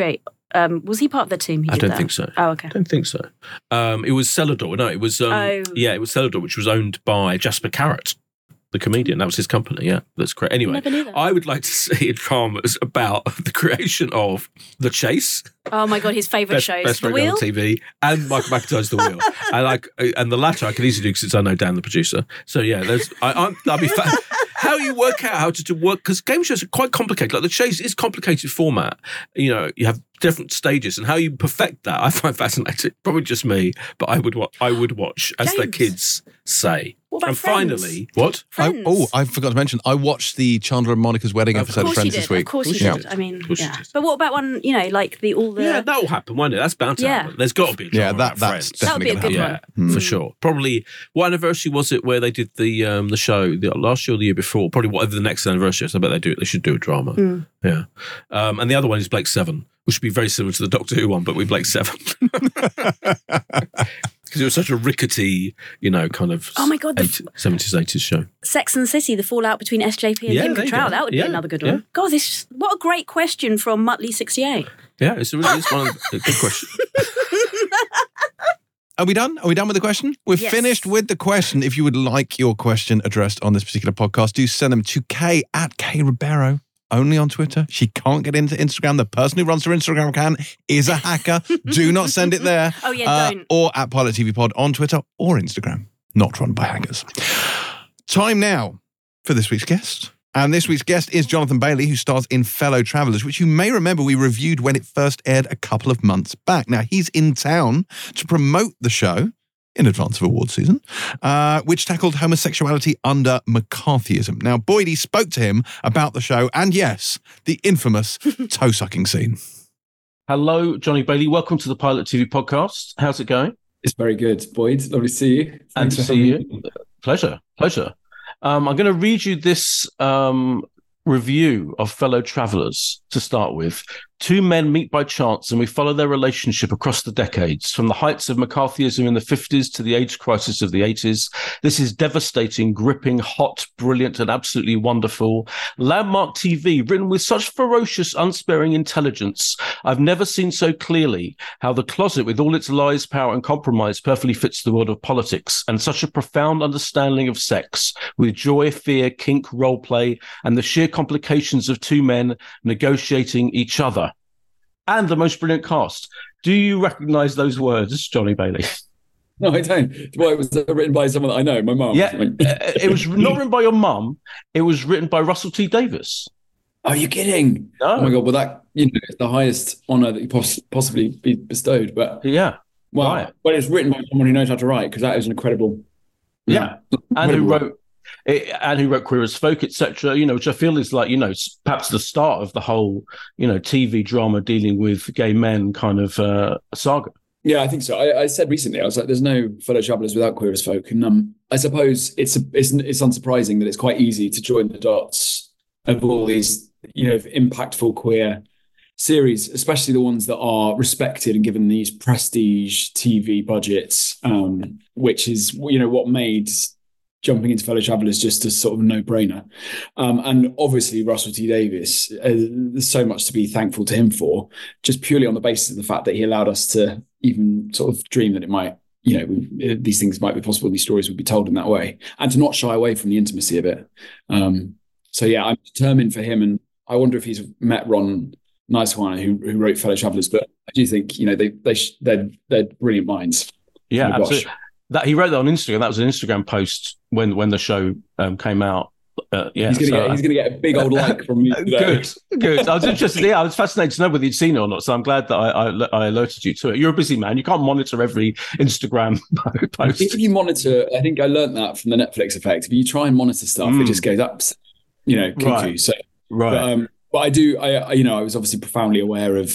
Um, was he part of the team? He I did don't that? think so. Oh, okay. I don't think so. Um, it was Celador. No, it was. Um, Oh. Yeah, it was Celador, which was owned by Jasper Carrot, the comedian. That was his company. Yeah, that's correct. Anyway, Never knew that. I would like to see a dramas about the creation of The Chase, Oh my god, his favourite best, shows. best The program Wheel? on T V, and Michael McIntyre's The Wheel. I like, and the latter I can easily do since I know Dan, the producer. So yeah, there's. I, I'm. I'll be. Fa- how you work out how to, to work, because game shows are quite complicated. Like The Chase is complicated format. You know, you have different stages, and how you perfect that, I find fascinating. Probably just me, but I would watch. I would watch, as the James. kids say. What about and Friends? finally, what? I, Friends. oh, I forgot to mention, I watched the Chandler and Monica's wedding Of episode Of of course you Friends did. this week. Of course you Yeah. did. I mean, Of course you yeah. did. But what about one? You know, like the all the. Yeah, that'll happen, won't it? That's bound to Yeah. happen. There's got to be a Yeah, drama that- about that's Friends. That would be a definitely good gonna one. Yeah, for sure. Probably, what anniversary was it where they did the um, the show the, last year or the year before? Probably whatever the next anniversary is. I bet they do it. They should do a drama. Mm. Yeah. Um, and the other one is Blake Seven, which would be very similar to the Doctor Who one, but with Blake Seven. Because it was such a rickety, you know, kind of Oh my God, the eight- seventies, eighties show. Sex and the City, the fallout between S J P and Yeah, Kim there you Cattrall. go. That would Yeah, be another good yeah. one. God, this what a great question from Muttley sixty-eight. Yeah, it's a really it's one of the, a good question. Are we done? Are we done with the question? We're Yes. finished with the question. If you would like your question addressed on this particular podcast, do send them to Kay at Kay Ribeiro. Only on Twitter. She can't get into Instagram. The person who runs her Instagram can is a hacker. Do not send it there. Oh, yeah, Uh, don't. Or at Pilot T V Pod on Twitter or Instagram. Not run by hackers. Time now for this week's guest. And this week's guest is Jonathan Bailey, who stars in Fellow Travelers, which you may remember we reviewed when it first aired a couple of months back. Now, he's in town to promote the show in advance of award season, uh, which tackled homosexuality under McCarthyism. Now, Boydie spoke to him about the show and, yes, the infamous toe-sucking scene. Hello, Johnny Bailey. Welcome to the Pilot T V podcast. How's it going? It's very good, Boyd. Lovely to see you. And Thanks to for see having you. me. Pleasure, pleasure. Um, I'm going to read you this um, review of Fellow Travelers to start with. Two men meet by chance and we follow their relationship across the decades, from the heights of McCarthyism in the fifties to the AIDS crisis of the eighties. This is devastating, gripping, hot, brilliant, and absolutely wonderful. Landmark T V, written with such ferocious, unsparing intelligence. I've never seen so clearly how the closet, with all its lies, power, and compromise, perfectly fits the world of politics, and such a profound understanding of sex, with joy, fear, kink, roleplay, and the sheer complications of two men negotiating each other. And the most brilliant cast. Do you recognise those words, Johnny Bailey? No, I don't. Well, it was written by someone that I know, my mum. Yeah, uh, it was not written by your mum. It was written by Russell T Davies. Are you kidding? No. Oh my God. Well, that, you know, it's the highest honour that you poss- possibly be bestowed. But, Yeah, well, right. but it's written by someone who knows how to write, because that is an incredible. Yeah. and who incredible- wrote it, and who wrote Queer as Folk, et cetera. You know, which I feel is like, you know, s- perhaps the start of the whole, you know, T V drama dealing with gay men kind of uh, saga. Yeah, I think so. I, I said recently, I was like, "There's no Fellow Travelers without Queer as Folk," and um, I suppose it's a, it's it's unsurprising that it's quite easy to join the dots of all these, you know, impactful queer series, especially the ones that are respected and given these prestige T V budgets, um, which is, you know, what made jumping into Fellow Travelers just a sort of no-brainer. Um, and obviously Russell T Davies, uh, there's so much to be thankful to him for, just purely on the basis of the fact that he allowed us to even sort of dream that it might, you know, we, these things might be possible, these stories would be told in that way, and to not shy away from the intimacy of it. Um, so yeah, I'm determined for him, and I wonder if he's met Ron Nicewana, who, who wrote Fellow Travelers, but I do think, you know, they, they, they're, they're brilliant minds. Yeah, Oh my gosh. absolutely. That he wrote that on Instagram. That was an Instagram post when when the show um, came out. Uh, yeah, He's gonna so- get he's gonna get a big old like from me today. Good, good. I was interested. Yeah, I was fascinated to know whether you'd seen it or not. So I'm glad that I, I, I alerted you to it. You're a busy man. You can't monitor every Instagram post. If you monitor, I think I learned that from the Netflix effect. If you try and monitor stuff, Mm. it just goes up, you know, cuckoo. Right. So, Right. but, um, but I do, I, I, you know, I was obviously profoundly aware of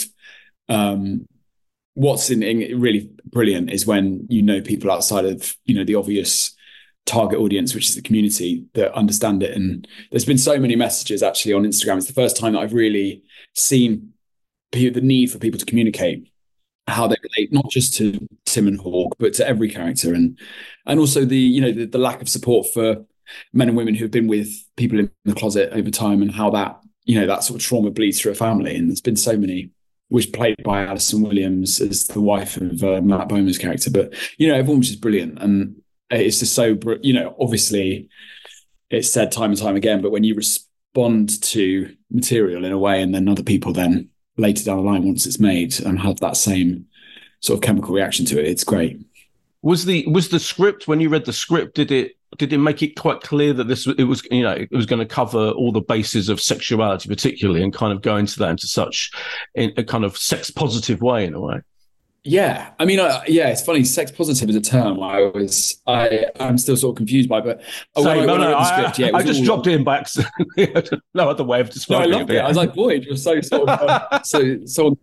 um, what's in, in really brilliant is when you know people outside of, you know, the obvious target audience, which is the community, that understand it. And there's been so many messages actually on Instagram. It's the first time that I've really seen pe- the need for people to communicate how they relate, not just to Tim and Hawk, but to every character, and and also the, you know, the, the lack of support for men and women who've been with people in the closet over time, and how that, you know, that sort of trauma bleeds through a family. And there's been so many was played by Alison Williams as the wife of uh, Matt Bomer's character. But, you know, everyone was just brilliant. And it's just so, you know, obviously it's said time and time again, but when you respond to material in a way and then other people then later down the line, once it's made, and have that same sort of chemical reaction to it, it's great. Was the was the script, when you read the script, did it did it make it quite clear that this it was, you know, it was going to cover all the bases of sexuality particularly, and kind of go into that into such in a kind of sex positive way in a way? Yeah, I mean, uh, yeah, it's funny. Sex positive is a term I was, I, I'm still sort of confused by, but uh, Same, when I, no, when no, I read the I, script, yeah, it I was just all, dropped it in by accident. No other way of No, I describing loved it. it. I was like, Boyd, you're so sort of uh, so so.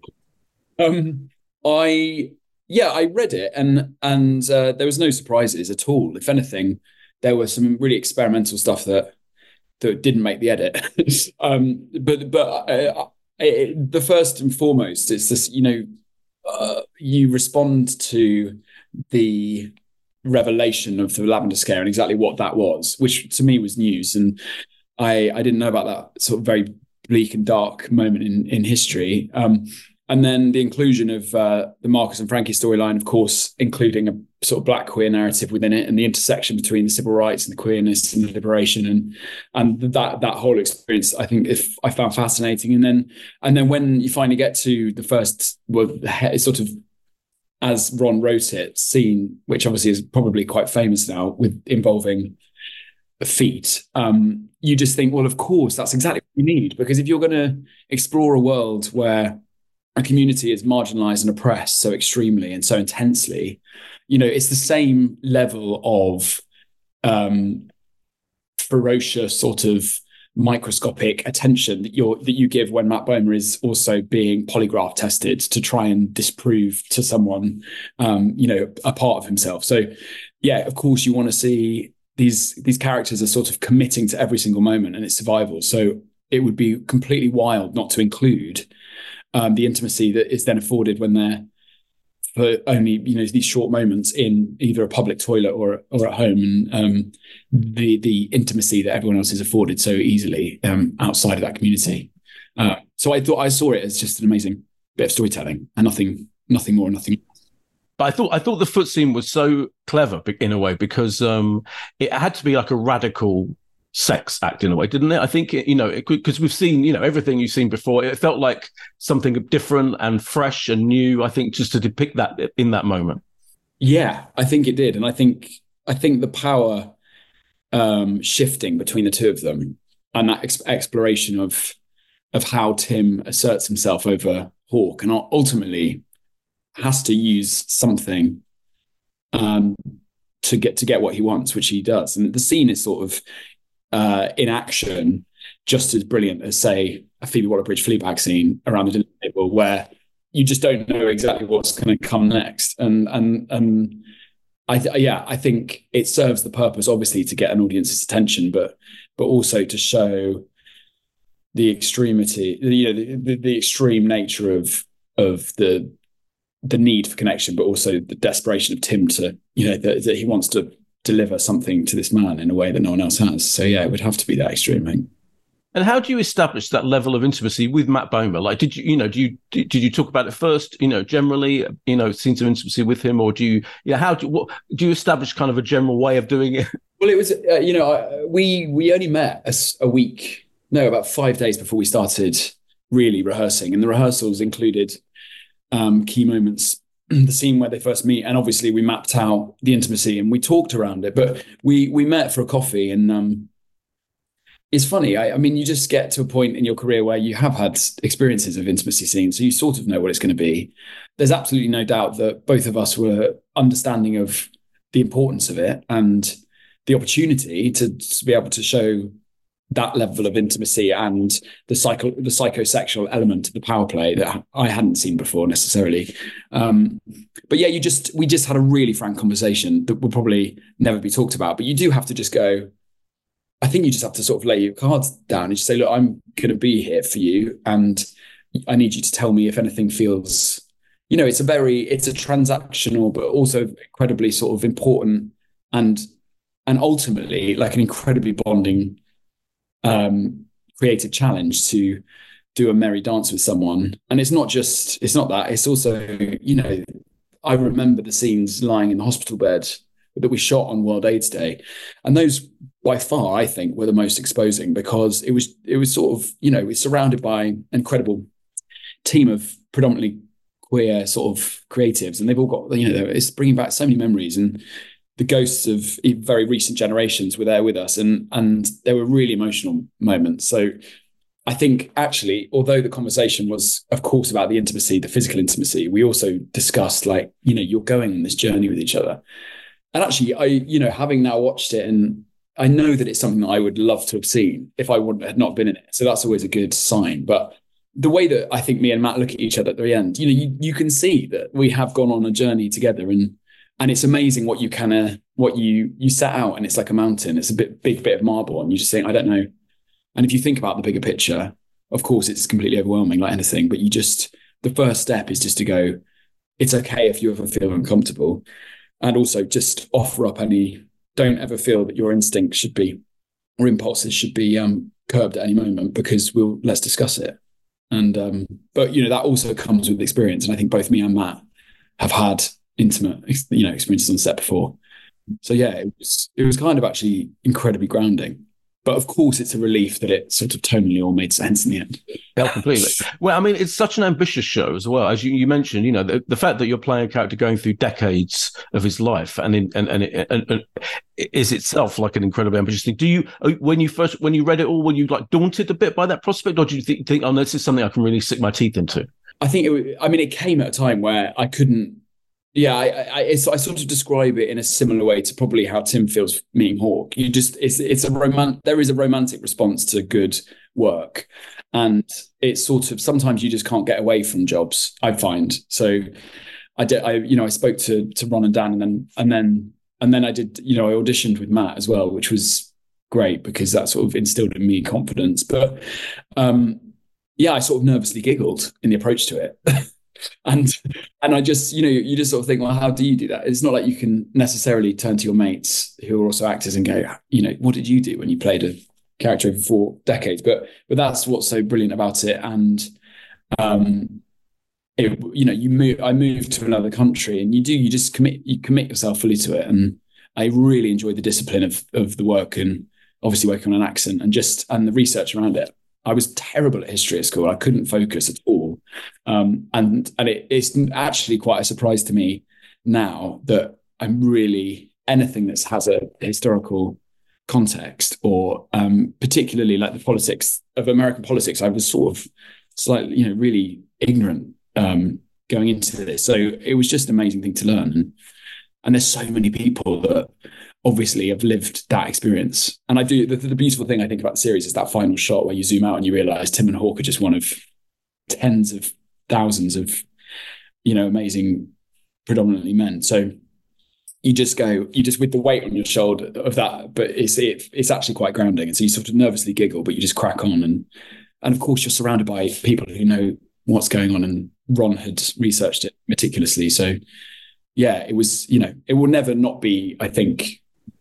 Um, I yeah, I read it, and and uh, there was no surprises at all. If anything, there was some really experimental stuff that that didn't make the edit. um, but but uh, it, the first and foremost, it's this, you know, uh, you respond to the revelation of the Lavender Scare and exactly what that was, which to me was news, and I I didn't know about that sort of very bleak and dark moment in in history. Um, and then the inclusion of uh, the Marcus and Frankie storyline, of course, including a sort of black queer narrative within it, and the intersection between the civil rights and the queerness and the liberation, and and that that whole experience, I think, if I found fascinating. And then and then when you finally get to the first, well, sort of, as Ron wrote it, scene, which obviously is probably quite famous now, with involving feet, um, you just think, well, of course, that's exactly what you need. Because if you're going to explore a world where a community is marginalized and oppressed so extremely and so intensely, you know, it's the same level of um, ferocious sort of microscopic attention that you're that you give when Matt Bomer is also being polygraph tested to try and disprove to someone, um, you know, a part of himself. So, yeah, of course, you want to see these these characters are sort of committing to every single moment and its survival. So it would be completely wild not to include um, the intimacy that is then afforded when they're for only, you know, these short moments in either a public toilet or or at home, and um, the the intimacy that everyone else is afforded so easily um, outside of that community. Uh, so I thought I saw it as just an amazing bit of storytelling and nothing nothing more, nothing. But I thought I thought the foot scene was so clever in a way, because um, it had to be like a radical sex act in a way, didn't it? I think, you know, because we've seen, you know, everything you've seen before. It felt like something different and fresh and new, I think, just to depict that in that moment. Yeah, I think it did. And I think I think the power um, shifting between the two of them, and that ex- exploration of of how Tim asserts himself over Hawk and ultimately has to use something um, to get to get what he wants, which he does. And the scene is sort of Uh, in action, just as brilliant as, say, a Phoebe Waller-Bridge Fleabag scene around the dinner table, where you just don't know exactly what's going to come next. And and and I th- yeah, I think it serves the purpose, obviously, to get an audience's attention, but but also to show the extremity, you know, the, the, the extreme nature of of the the need for connection, but also the desperation of Tim to, you know, that, that he wants to deliver something to this man in a way that no one else has. So yeah, it would have to be that extreme, I think. And how do you establish that level of intimacy with Matt Bomer? Like, did you, you know, do you did, did you talk about it first? You know, generally, you know, scenes of intimacy with him, or do you, yeah, how do what do you establish kind of a general way of doing it? Well, it was, uh, you know, I, we we only met a, a week, no, about five days before we started really rehearsing, and the rehearsals included um, key moments. The scene where they first meet, and obviously we mapped out the intimacy and we talked around it, but we we met for a coffee. And um it's funny, I, I mean, you just get to a point in your career where you have had experiences of intimacy scenes, so you sort of know what it's going to be. There's absolutely no doubt that both of us were understanding of the importance of it and the opportunity to, to be able to show that level of intimacy and the psycho the psychosexual element of the power play that I hadn't seen before necessarily. Um, but yeah, you just we just had a really frank conversation that will probably never be talked about. But you do have to just go, I think you just have to sort of lay your cards down and just say, look, I'm going to be here for you, and I need you to tell me if anything feels, you know, it's a very, it's a transactional, but also incredibly sort of important and, and ultimately like an incredibly bonding um creative challenge to do a merry dance with someone. And it's not just, it's not that, it's also, you know, I remember the scenes lying in the hospital bed that we shot on World AIDS Day. And those by far, I think, were the most exposing, because it was, it was sort of, you know, it's surrounded by an incredible team of predominantly queer sort of creatives. And they've all got, you know, it's bringing back so many memories, and the ghosts of very recent generations were there with us. And, and there were really emotional moments. So I think actually, although the conversation was, of course, about the intimacy, the physical intimacy, we also discussed, like, you know, you're going on this journey with each other. And actually, I, you know, having now watched it, and I know that it's something that I would love to have seen if I would had not been in it. So that's always a good sign. But the way that I think me and Matt look at each other at the end, you know, you, you can see that we have gone on a journey together, and and it's amazing what you kind of, what you, you set out, and it's like a mountain. It's a bit, big bit of marble, and you just think, I don't know. And if you think about the bigger picture, of course, it's completely overwhelming, like anything, but you just, the first step is just to go, it's okay if you ever feel uncomfortable. And also just offer up any, don't ever feel that your instinct should be, or impulses should be um, curbed at any moment, because we'll, let's discuss it. And, um, but, you know, that also comes with experience. And I think both me and Matt have had intimate, you know, experiences on set before. So yeah, it was, it was kind of actually incredibly grounding. But of course, it's a relief that it sort of tonally all made sense in the end. Yeah, completely. Well, I mean, it's such an ambitious show as well. As you, you mentioned, you know, the, the fact that you're playing a character going through decades of his life, and in, and and, it, and, and is itself like an incredibly ambitious thing. Do you, when you first, when you read it all, were you like daunted a bit by that prospect, or do you think, think oh, no, this is something I can really stick my teeth into? I think it, I mean, it came at a time where I couldn't. Yeah, I, I, it's, I sort of describe it in a similar way to probably how Tim feels meeting Hawke. You just, it's, it's a roman. There is a romantic response to good work, and it's sort of, sometimes you just can't get away from jobs, I find. So, I did, I, you know, I spoke to to Ron and Dan, and then and then and then I did, you know, I auditioned with Matt as well, which was great because that sort of instilled in me confidence. But, um, yeah, I sort of nervously giggled in the approach to it. And and I just, you know, you just sort of think, well, how do you do that? It's not like you can necessarily turn to your mates who are also actors and go, you know, what did you do when you played a character over four decades? But but that's what's so brilliant about it. And um, it, you know, you move. I moved to another country, and you do. You just commit. You commit yourself fully to it. And I really enjoyed the discipline of of the work, and obviously working on an accent, and just and the research around it. I was terrible at history at school. I couldn't focus at all. Um, and and it, it's actually quite a surprise to me now that I'm really, anything that has a historical context, or um, particularly like the politics of American politics, I was sort of slightly, you know, really ignorant um, going into this. So it was just an amazing thing to learn. And, and there's so many people that obviously have lived that experience. And I do, the, the beautiful thing I think about the series is that final shot where you zoom out and you realize Tim and Hawke are just one of tens of thousands of, you know, amazing, predominantly men. So you just go, you just, with the weight on your shoulder of that, but it's, it, it's actually quite grounding. And so you sort of nervously giggle, but you just crack on. And, and of course you're surrounded by people who know what's going on. And Ron had researched it meticulously. So yeah, it was, you know, it will never not be, I think,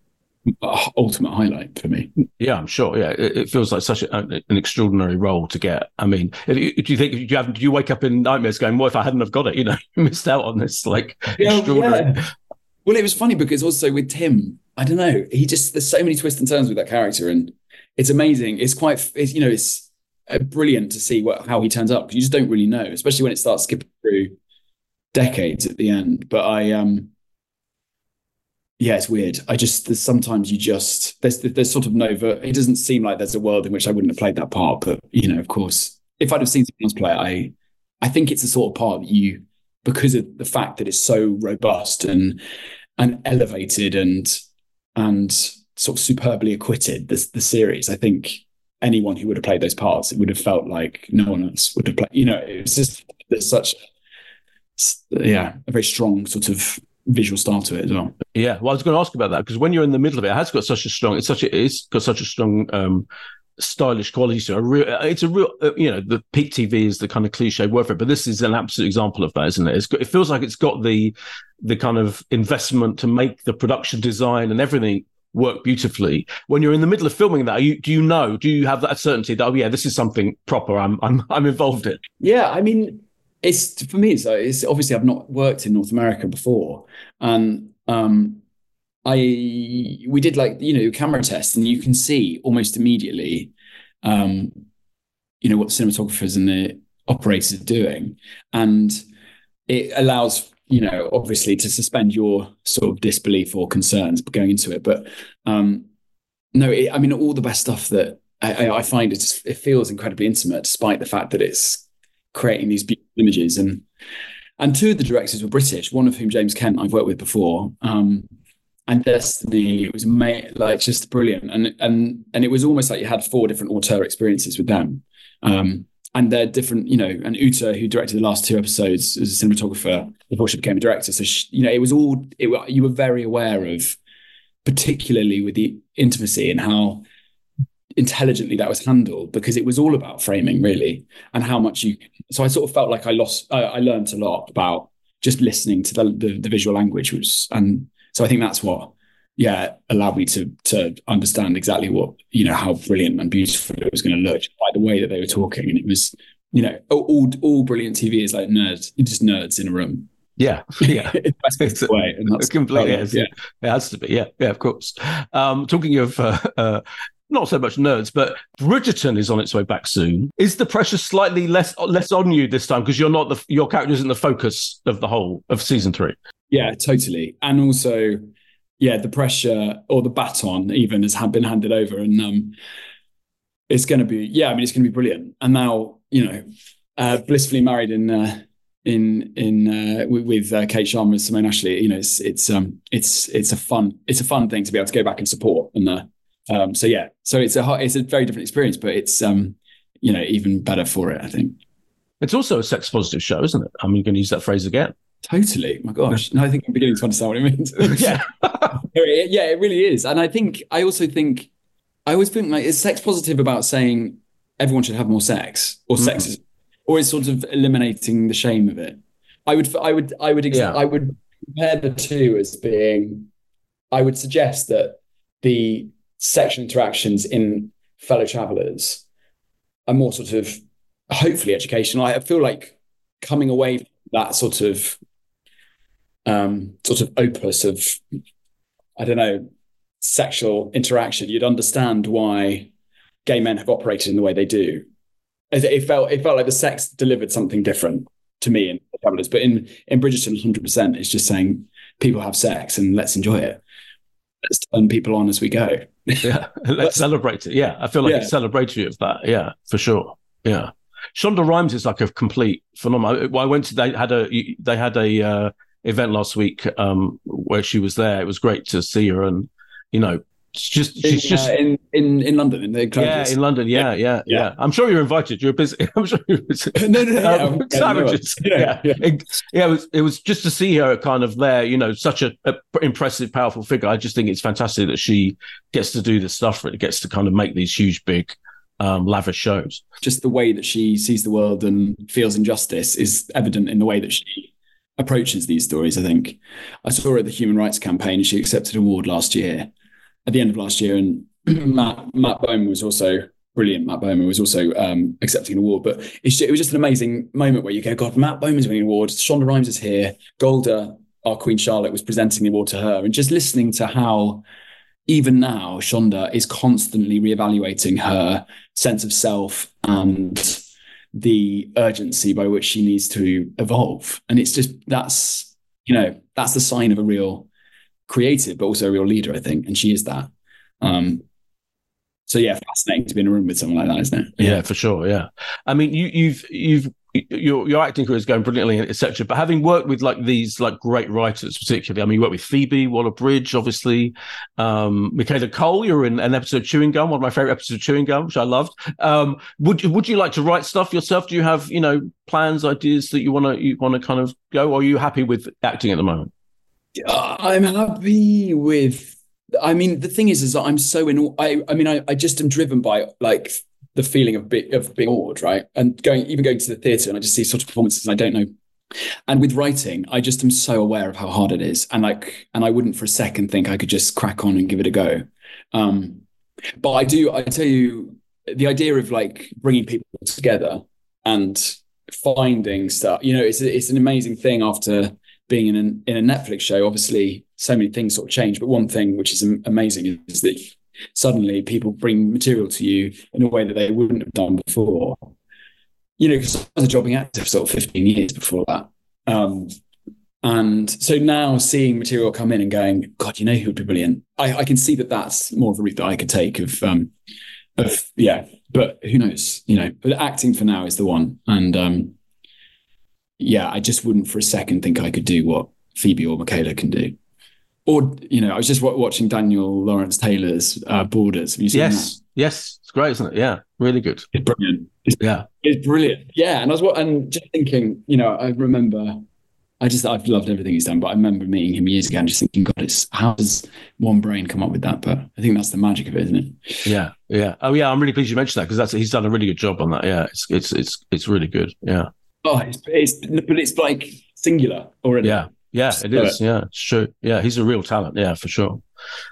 ultimate highlight for me. Yeah, I'm sure. Yeah, it, it feels like such a, an extraordinary role to get. I mean, if you, do you think, do you have, do you wake up in nightmares going, "What if I hadn't have got it?" You know, missed out on this like yeah, extraordinary. Yeah. Well, it was funny because also with Tim, I don't know, he just, there's so many twists and turns with that character, and it's amazing. It's quite, it's, you know, it's brilliant to see what how he turns up, because you just don't really know, especially when it starts skipping through decades at the end. But I, um, yeah, it's weird. I just, there's sometimes you just, there's there's sort of no, it doesn't seem like there's a world in which I wouldn't have played that part. But, you know, of course, if I'd have seen someone else play it, I, I think it's the sort of part that you, because of the fact that it's so robust and and elevated and and sort of superbly acquitted, the, the series, I think anyone who would have played those parts, it would have felt like no one else would have played. You know, it's just, there's such, yeah, a very strong sort of visual style to it as well. Yeah, well, I was going to ask about that, because when you're in the middle of it, it has got such a strong, it's such a, it's got such a strong um, stylish quality to it. A real, it's a real, uh, you know, the peak T V is the kind of cliche word for it, but this is an absolute example of that, isn't it? It's got, it feels like it's got the the kind of investment to make the production design and everything work beautifully. When you're in the middle of filming that, are you, do you know, do you have that certainty that, oh yeah, this is something proper I'm I'm I'm involved in? Yeah, I mean, it's for me, so it's obviously I've not worked in North America before. And um I we did like, you know, camera tests, and you can see almost immediately um, you know, what the cinematographers and the operators are doing. And it allows, you know, obviously to suspend your sort of disbelief or concerns going into it. But um, no, it, I mean, all the best stuff that I, I find, it just, it feels incredibly intimate, despite the fact that it's creating these beautiful images. And and two of the directors were British, one of whom, James Kent, I've worked with before. Um, and Destiny, it was made, like just brilliant. And and and it was almost like you had four different auteur experiences with them. Um, and they're different, you know, and Uta, who directed the last two episodes as a cinematographer before she became a director. So, she, you know, it was all, it, you were very aware of, particularly with the intimacy and how intelligently that was handled, because it was all about framing, really, and how much you, so I sort of felt like I lost, I, I learned a lot about just listening to the, the, the visual language, which, and so I think that's what, yeah, allowed me to to understand exactly what, you know, how brilliant and beautiful it was going to look by the way that they were talking. And it was, you know, all all brilliant T V is like nerds, just nerds in a room. Yeah, yeah, it's the way, and that's completely. oh, yeah. It has to be. Yeah, yeah, of course. Um, talking of uh, uh, not so much nerds, but Bridgerton is on its way back soon. Is the pressure slightly less less on you this time because you're not the your character isn't the focus of the whole of season three? Yeah, totally, and also. Yeah, the pressure or the baton even has been handed over, and um, it's going to be, yeah, I mean, it's going to be brilliant. And now, you know, uh, blissfully married in uh, in in uh, with, with uh, Kate Sharma and Simone Ashley. You know, it's it's um it's it's a fun it's a fun thing to be able to go back and support. And uh, um, so yeah, so it's a it's a very different experience, but it's um you know even better for it, I think. It's also a sex positive show, isn't it? I'm going to use that phrase again. Totally. My gosh. No, I think I'm beginning to understand what it means. yeah. yeah, it really is. And I think, I also think, I always think like, is sex positive about saying everyone should have more sex or mm-hmm. sex is, or is sort of eliminating the shame of it? I would, I would, I would, exa- yeah. I would compare the two as being, I would suggest that the sexual interactions in Fellow Travelers are more sort of, hopefully educational. I feel like coming away from that sort of, um, sort of opus of, I don't know, sexual interaction, you'd understand why gay men have operated in the way they do. It felt it felt like the sex delivered something different to me in Travelers, but in in Bridgerton, one hundred percent, it's just saying people have sex and let's enjoy it. Let's turn people on as we go. Yeah, let's celebrate it. Yeah, I feel like yeah. it's celebratory of that. Yeah, for sure. Yeah, Shonda Rhimes is like a complete phenomenon. I went to they had a they had a. Uh, event last week um where she was there. It was great to see her, and you know just she's in, just uh, in in in London in the yeah in London yeah, yeah yeah yeah I'm sure you're invited. You're busy. I'm sure you're busy. no no no um, yeah, savages no, yeah yeah, yeah. It, yeah it was it was just to see her kind of there, you know, such a, a impressive, powerful figure. I just think it's fantastic that she gets to do this stuff, really gets to kind of make these huge big um lavish shows. Just the way that she sees the world and feels injustice is evident in the way that she approaches these stories. I think I saw her at the Human Rights Campaign. She accepted an award last year, at the end of last year, and Matt, Matt Bowman was also brilliant. Matt Bowman was also um, accepting an award, but it's, it was just an amazing moment where you go, God, Matt Bowman's winning an award. Shonda Rhimes is here. Golda, our Queen Charlotte, was presenting the award to her, and just listening to how even now Shonda is constantly reevaluating her sense of self and the urgency by which she needs to evolve. And it's just, that's, you know, that's the sign of a real creative, but also a real leader, I think. And she is that. Um, so yeah, fascinating to be in a room with someone like that, isn't it? Yeah, yeah, for sure. Yeah. I mean, you, you've, you've, your your acting career is going brilliantly, et cetera. But having worked with like these like great writers, particularly, I mean, you worked with Phoebe Waller-Bridge, obviously, um, Michaela Cole. You're in an episode of Chewing Gum, one of my favorite episodes of Chewing Gum, which I loved. Um, would would you like to write stuff yourself? Do you have, you know, plans, ideas that you want to you want to kind of go? Or are you happy with acting at the moment? Uh, I'm happy with. I mean, the thing is, is that I'm so in. I I mean, I, I just am driven by like. the feeling of, be, of being awed, right? And going, even going to the theatre, and I just see sort of performances, and I don't know And with writing, I just am so aware of how hard it is, and like, and I wouldn't for a second think I could just crack on and give it a go. Um, but I do. I tell you, the idea of like bringing people together and finding stuff. You know, it's it's an amazing thing after being in an, in a Netflix show. Obviously, so many things sort of change, but one thing which is amazing is that suddenly people bring material to you in a way that they wouldn't have done before. You know, because I was a jobbing actor for sort of fifteen years before that. Um, and so now seeing material come in and going, God, you know who would be brilliant? I, I can see that that's more of a route that I could take of, um, of yeah, but who knows, you know, but acting for now is the one. And um, yeah, I just wouldn't for a second think I could do what Phoebe or Michaela can do. Or, you know, I was just w- watching Daniel Lawrence Taylor's uh, Borders. Have you seen yes. that? Yes. It's great, isn't it? Yeah. Really good. It's brilliant. It's, yeah. It's brilliant. Yeah. And I was and just thinking, you know, I remember, I just, I've loved everything he's done, but I remember meeting him years ago and just thinking, God, it's, how does one brain come up with that? But I think that's the magic of it, isn't it? Yeah. Yeah. Oh, yeah. I'm really pleased you mentioned that because that's, he's done a really good job on that. Yeah. It's, it's, it's, it's really good. Yeah. Oh, it's, it's, but it's like singular already. Yeah. Yeah, it is. Yeah, it's true. Yeah, he's a real talent. Yeah, for sure.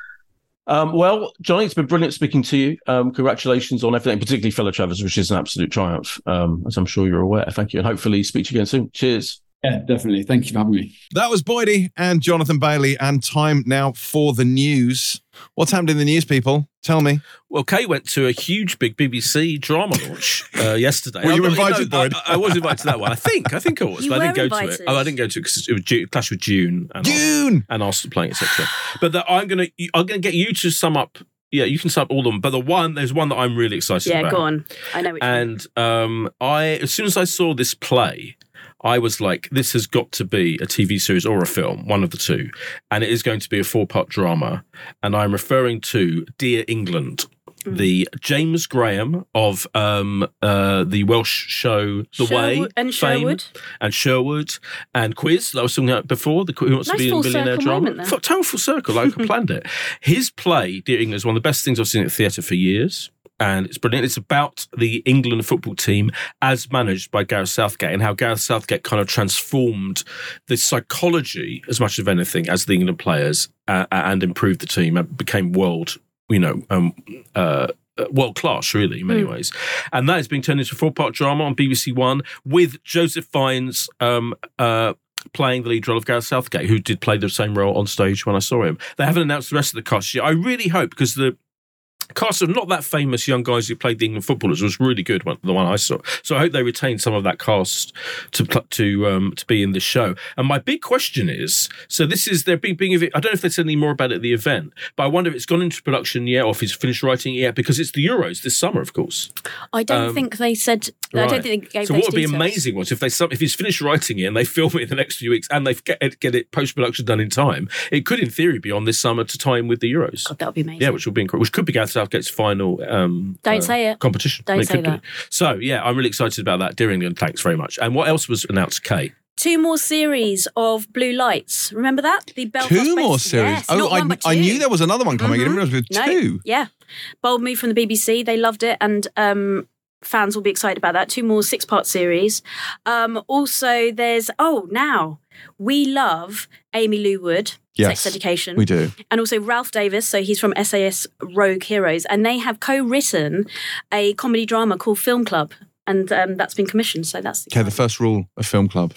Um, well, Johnny, it's been brilliant speaking to you. Um, congratulations on everything, particularly Fellow Travellers, which is an absolute triumph, um, as I'm sure you're aware. Thank you. And hopefully speak to you again soon. Cheers. Yeah, definitely. Thank you for having me. That was Boydie and Jonathan Bailey, and time now for the news. What's happened in the news, people? Tell me. Well, Kay went to a huge, big B B C drama launch uh, yesterday. Were you I, invited, no, Boyd? I, I was invited to that one. I think. I think I was, You but I didn't were go invited. to it. Oh, I didn't go to it because it was June, clash with June and June and Arsenal playing, et cetera. But the, I'm gonna, I'm gonna get you to sum up. Yeah, you can sum up all of them. But the one, there's one that I'm really excited Yeah, about. go on. I know which one. And um, I, as soon as I saw this play, I was like, this has got to be a T V series or a film, one of the two. And it is going to be a four-part drama. And I'm referring to Dear England, mm. the James Graham of um, uh, the Welsh show The Sherwood, Way. and fame, Sherwood. And Sherwood. And Quiz, that I was talking about before, the Who Wants Nice to Be a full Millionaire circle drama. moment there. F- Total full circle, like I planned it. His play, Dear England, is one of the best things I've seen at the theatre for years. And it's brilliant. It's about the England football team as managed by Gareth Southgate and how Gareth Southgate kind of transformed the psychology as much as anything as the England players uh, and improved the team and became world, you know, um, uh, world class, really, in many mm. ways. And that is being turned into a four-part drama on B B C One with Joseph Fiennes um, uh, playing the lead role of Gareth Southgate, who did play the same role on stage when I saw him. They haven't announced the rest of the cast yet. I really hope, because the cast of not that famous young guys who played the England footballers was really good, one, the one I saw. So I hope they retain some of that cast to to um, to be in this show. And my big question is, so this is, they're being, being, I don't know if they said any more about it at the event, but I wonder if it's gone into production yet or if he's finished writing it yet, because it's the Euros this summer, of course. I don't Um, think they said, Right. I don't think they gave So those what would be details. amazing was if they if he's finished writing it and they film it in the next few weeks and they get it, get it post production done in time, it could in theory be on this summer to tie in with the Euros. God, that would be amazing. Yeah, which would be incredible. Which could be Gareth Southgate's final um, Don't uh, say it. competition. Don't It say could be. that. So yeah, I'm really excited about that. Dear England, thanks very much. And what else was announced, Kay? Two more series of Blue Lights. Remember that? The Belfast Two more based- series. Yes, oh, not I, one, but I two. knew there was another one coming. Mhm. I didn't realize there No, were two. Yeah. Bold move from the B B C. They loved it. And um, fans will be excited about that. Two more six-part series. Um, also, there's, oh, now, we love Amy Lou Wood, Yes, Sex Education. we do. And also Ralph Davis, so he's from S A S Rogue Heroes. And they have co-written a comedy drama called Film Club. And um, that's been commissioned, so that's... Okay, the first rule of Film Club.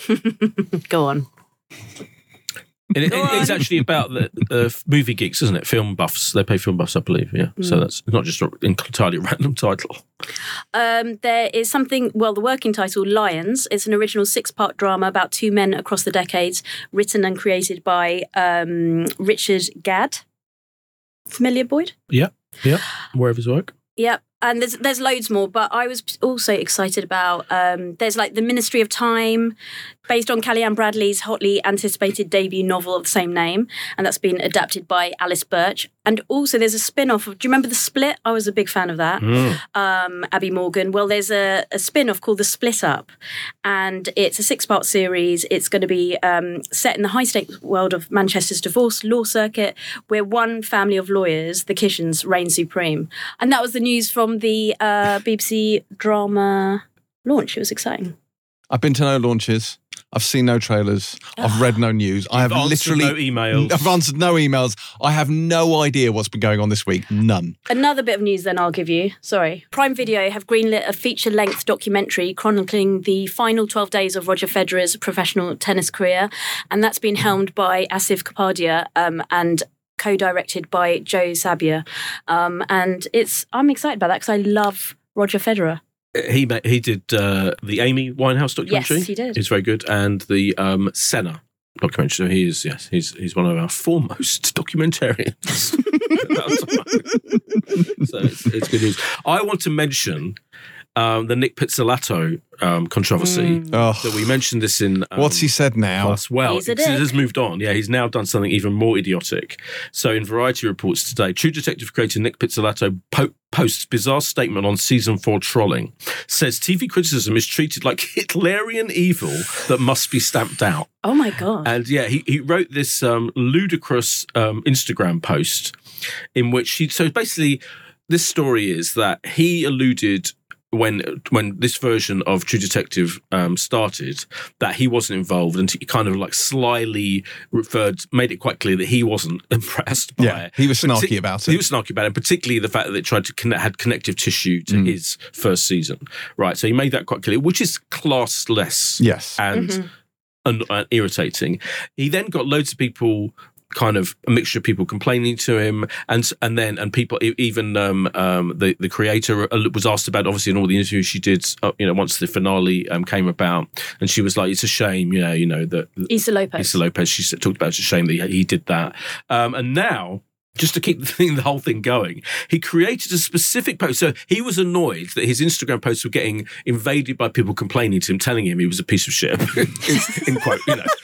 Go on. It, it, it's actually about the uh, movie geeks, isn't it? Film buffs. They pay film buffs, I believe. Yeah. Mm. So that's not just an entirely random title. Um, there is something, well, the working title, Lions. It's an original six-part drama about two men across the decades, written and created by um, Richard Gadd. Familiar, Boyd? Yeah. Yeah. More of his work. Yep. And there's there's loads more, but I was also excited about, um, there's like The Ministry of Time, based on Kellyanne Bradley's hotly anticipated debut novel of the same name, and that's been adapted by Alice Birch. And also there's a spin-off of, do you remember The Split? I was a big fan of that. Mm. Um, Abby Morgan. Well, there's a, a spin-off called The Split Up, and it's a six-part series. It's going to be um, set in the high-stakes world of Manchester's divorce law circuit, where one family of lawyers, the Kishans, reign supreme. And that was the news from the uh, B B C drama launch. It was exciting. I've been to no launches. I've seen no trailers. I've read no news. I have You've answered literally no emails. I've answered no emails. I have no idea what's been going on this week. None. Another bit of news then I'll give you. Sorry. Prime Video have greenlit a feature-length documentary chronicling the final twelve days of Roger Federer's professional tennis career. And that's been helmed by Asif Kapadia um, and co-directed by Joe Sabia. Um, and it's I'm excited about that because I love Roger Federer. He ma- he did uh, the Amy Winehouse documentary. Yes, he did. It's very good, and the um, Senna documentary. So he is yes, he's he's one of our foremost documentarians. So it's, it's good news. I want to mention um, the Nick Pizzolatto um, controversy Mm. Oh. that we mentioned this in. Um, What's he said now? Plus, well, He's a it dick. has moved on. Yeah, he's now done something even more idiotic. So, in Variety reports today, True Detective creator Nick Pizzolatto po- posts bizarre statement on season four trolling. Says T V criticism is treated like Hitlerian evil that must be stamped out. Oh my God. And yeah, he, he wrote this um, ludicrous um, Instagram post in which he. So basically, this story is that he alluded. When when this version of True Detective um, started, that he wasn't involved, and he kind of like slyly referred, made it quite clear that he wasn't impressed by Yeah, it. he was snarky Partic- about it. He was snarky about it, and particularly the fact that it tried to connect, had connective tissue to Mm. his first season. Right, so he made that quite clear, which is classless Yes. and, Mhm. and, and irritating. He then got loads of people. Kind of a mixture of people complaining to him, and and then and people even um, um, the the creator was asked about, obviously in all the interviews she did, uh, you know, once the finale um, came about, and she was like, "It's a shame, you know, you know that Issa Lopez. Issa Lopez." She said- talked about it's a shame that he, he did that, um, and now. Just to keep the thing, the whole thing going, he created a specific post. So he was annoyed that his Instagram posts were getting invaded by people complaining to him, telling him he was a piece of shit. in, in quote, you know,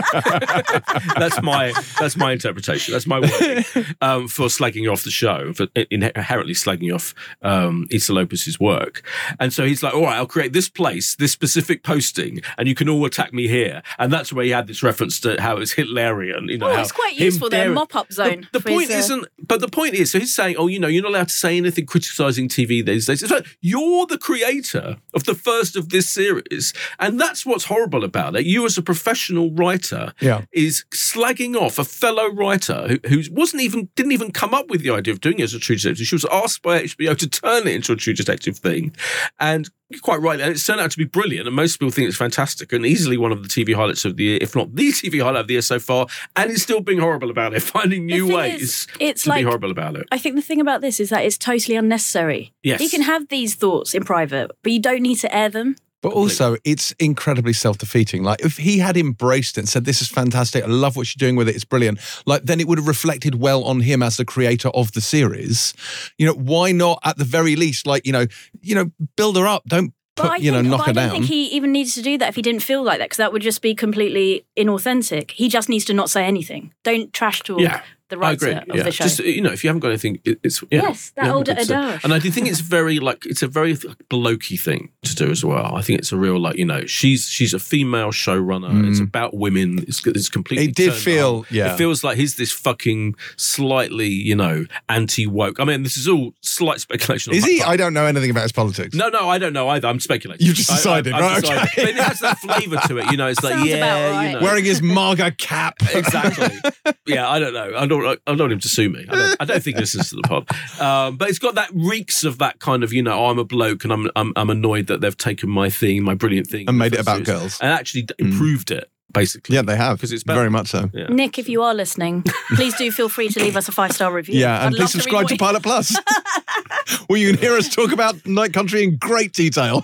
that's my that's my interpretation. That's my word um, for slagging off the show, for inherently slagging off um, Issa Lopez's work. And so he's like, "All right, I'll create this place, this specific posting, and you can all attack me here." And that's where he had this reference to how it's Hitlerian. You know, Well, how it's quite him useful, their daring- mop-up zone. The, the for point his, uh, isn't, but the point is, so he's saying, oh, you know, you're not allowed to say anything criticising T V these days. It's like, you're the creator of the first of this series, and that's what's horrible about it. You as a professional writer Yeah. is slagging off a fellow writer who, who wasn't even, didn't even come up with the idea of doing it as a True Detective. She was asked by H B O to turn it into a True Detective thing, and quite right, and it's turned out to be brilliant, and most people think it's fantastic, and easily one of the T V highlights of the year, if not the T V highlight of the year so far, and he's still being horrible about it, finding new thing ways is, it's to like- be horrible about it. I think the thing about this is that it's totally unnecessary. Yes. You can have these thoughts in private, but you don't need to air them. But also, it's incredibly self-defeating. Like, if he had embraced it and said, "This is fantastic. I love what you're doing with it. It's brilliant," like, then it would have reflected well on him as the creator of the series. You know, why not, at the very least, like, you know, you know, build her up. Don't But I put, you know, think, knock but her I don't down. think he even needs to do that if he didn't feel like that, because that would just be completely inauthentic. He just needs to not say anything. Don't trash talk Yeah. the I writer agree. of Yeah. the show. Just, you know, if you haven't got anything, it, it's yeah. Yes, that Yeah, old it's a- adage. And I do think it's very like it's a very blokey thing to do as well. I think it's a real like you know she's she's a female showrunner. It's about women. It's it's completely. It did turned feel- on. yeah. It feels like he's this fucking slightly you know anti woke. I mean, this is all slight speculation. on Is my he? part. I don't know anything about his politics. No, no, I don't know either. I'm speculating. You've just I- I- decided, I've right, decided. okay. But it has that flavour to it. You know, it's like Sounds yeah, about right. you know. Wearing his MAGA cap. Exactly. Yeah, I don't know. I don't. I don't want him to sue me. I don't, I don't think he listens to the pod. Um, but it's got that reeks of that kind of, you know, oh, I'm a bloke and I'm, I'm I'm annoyed that they've taken my thing, my brilliant thing, And made it first about series, girls. and actually d- improved it. Basically, Yeah, they have. 'Cause it's better. very much so. Yeah. Nick, if you are listening, please do feel free to leave us a five-star review. Yeah, and I'd please love to read subscribe to what Pilot Plus, where you can hear us talk about Night Country in great detail.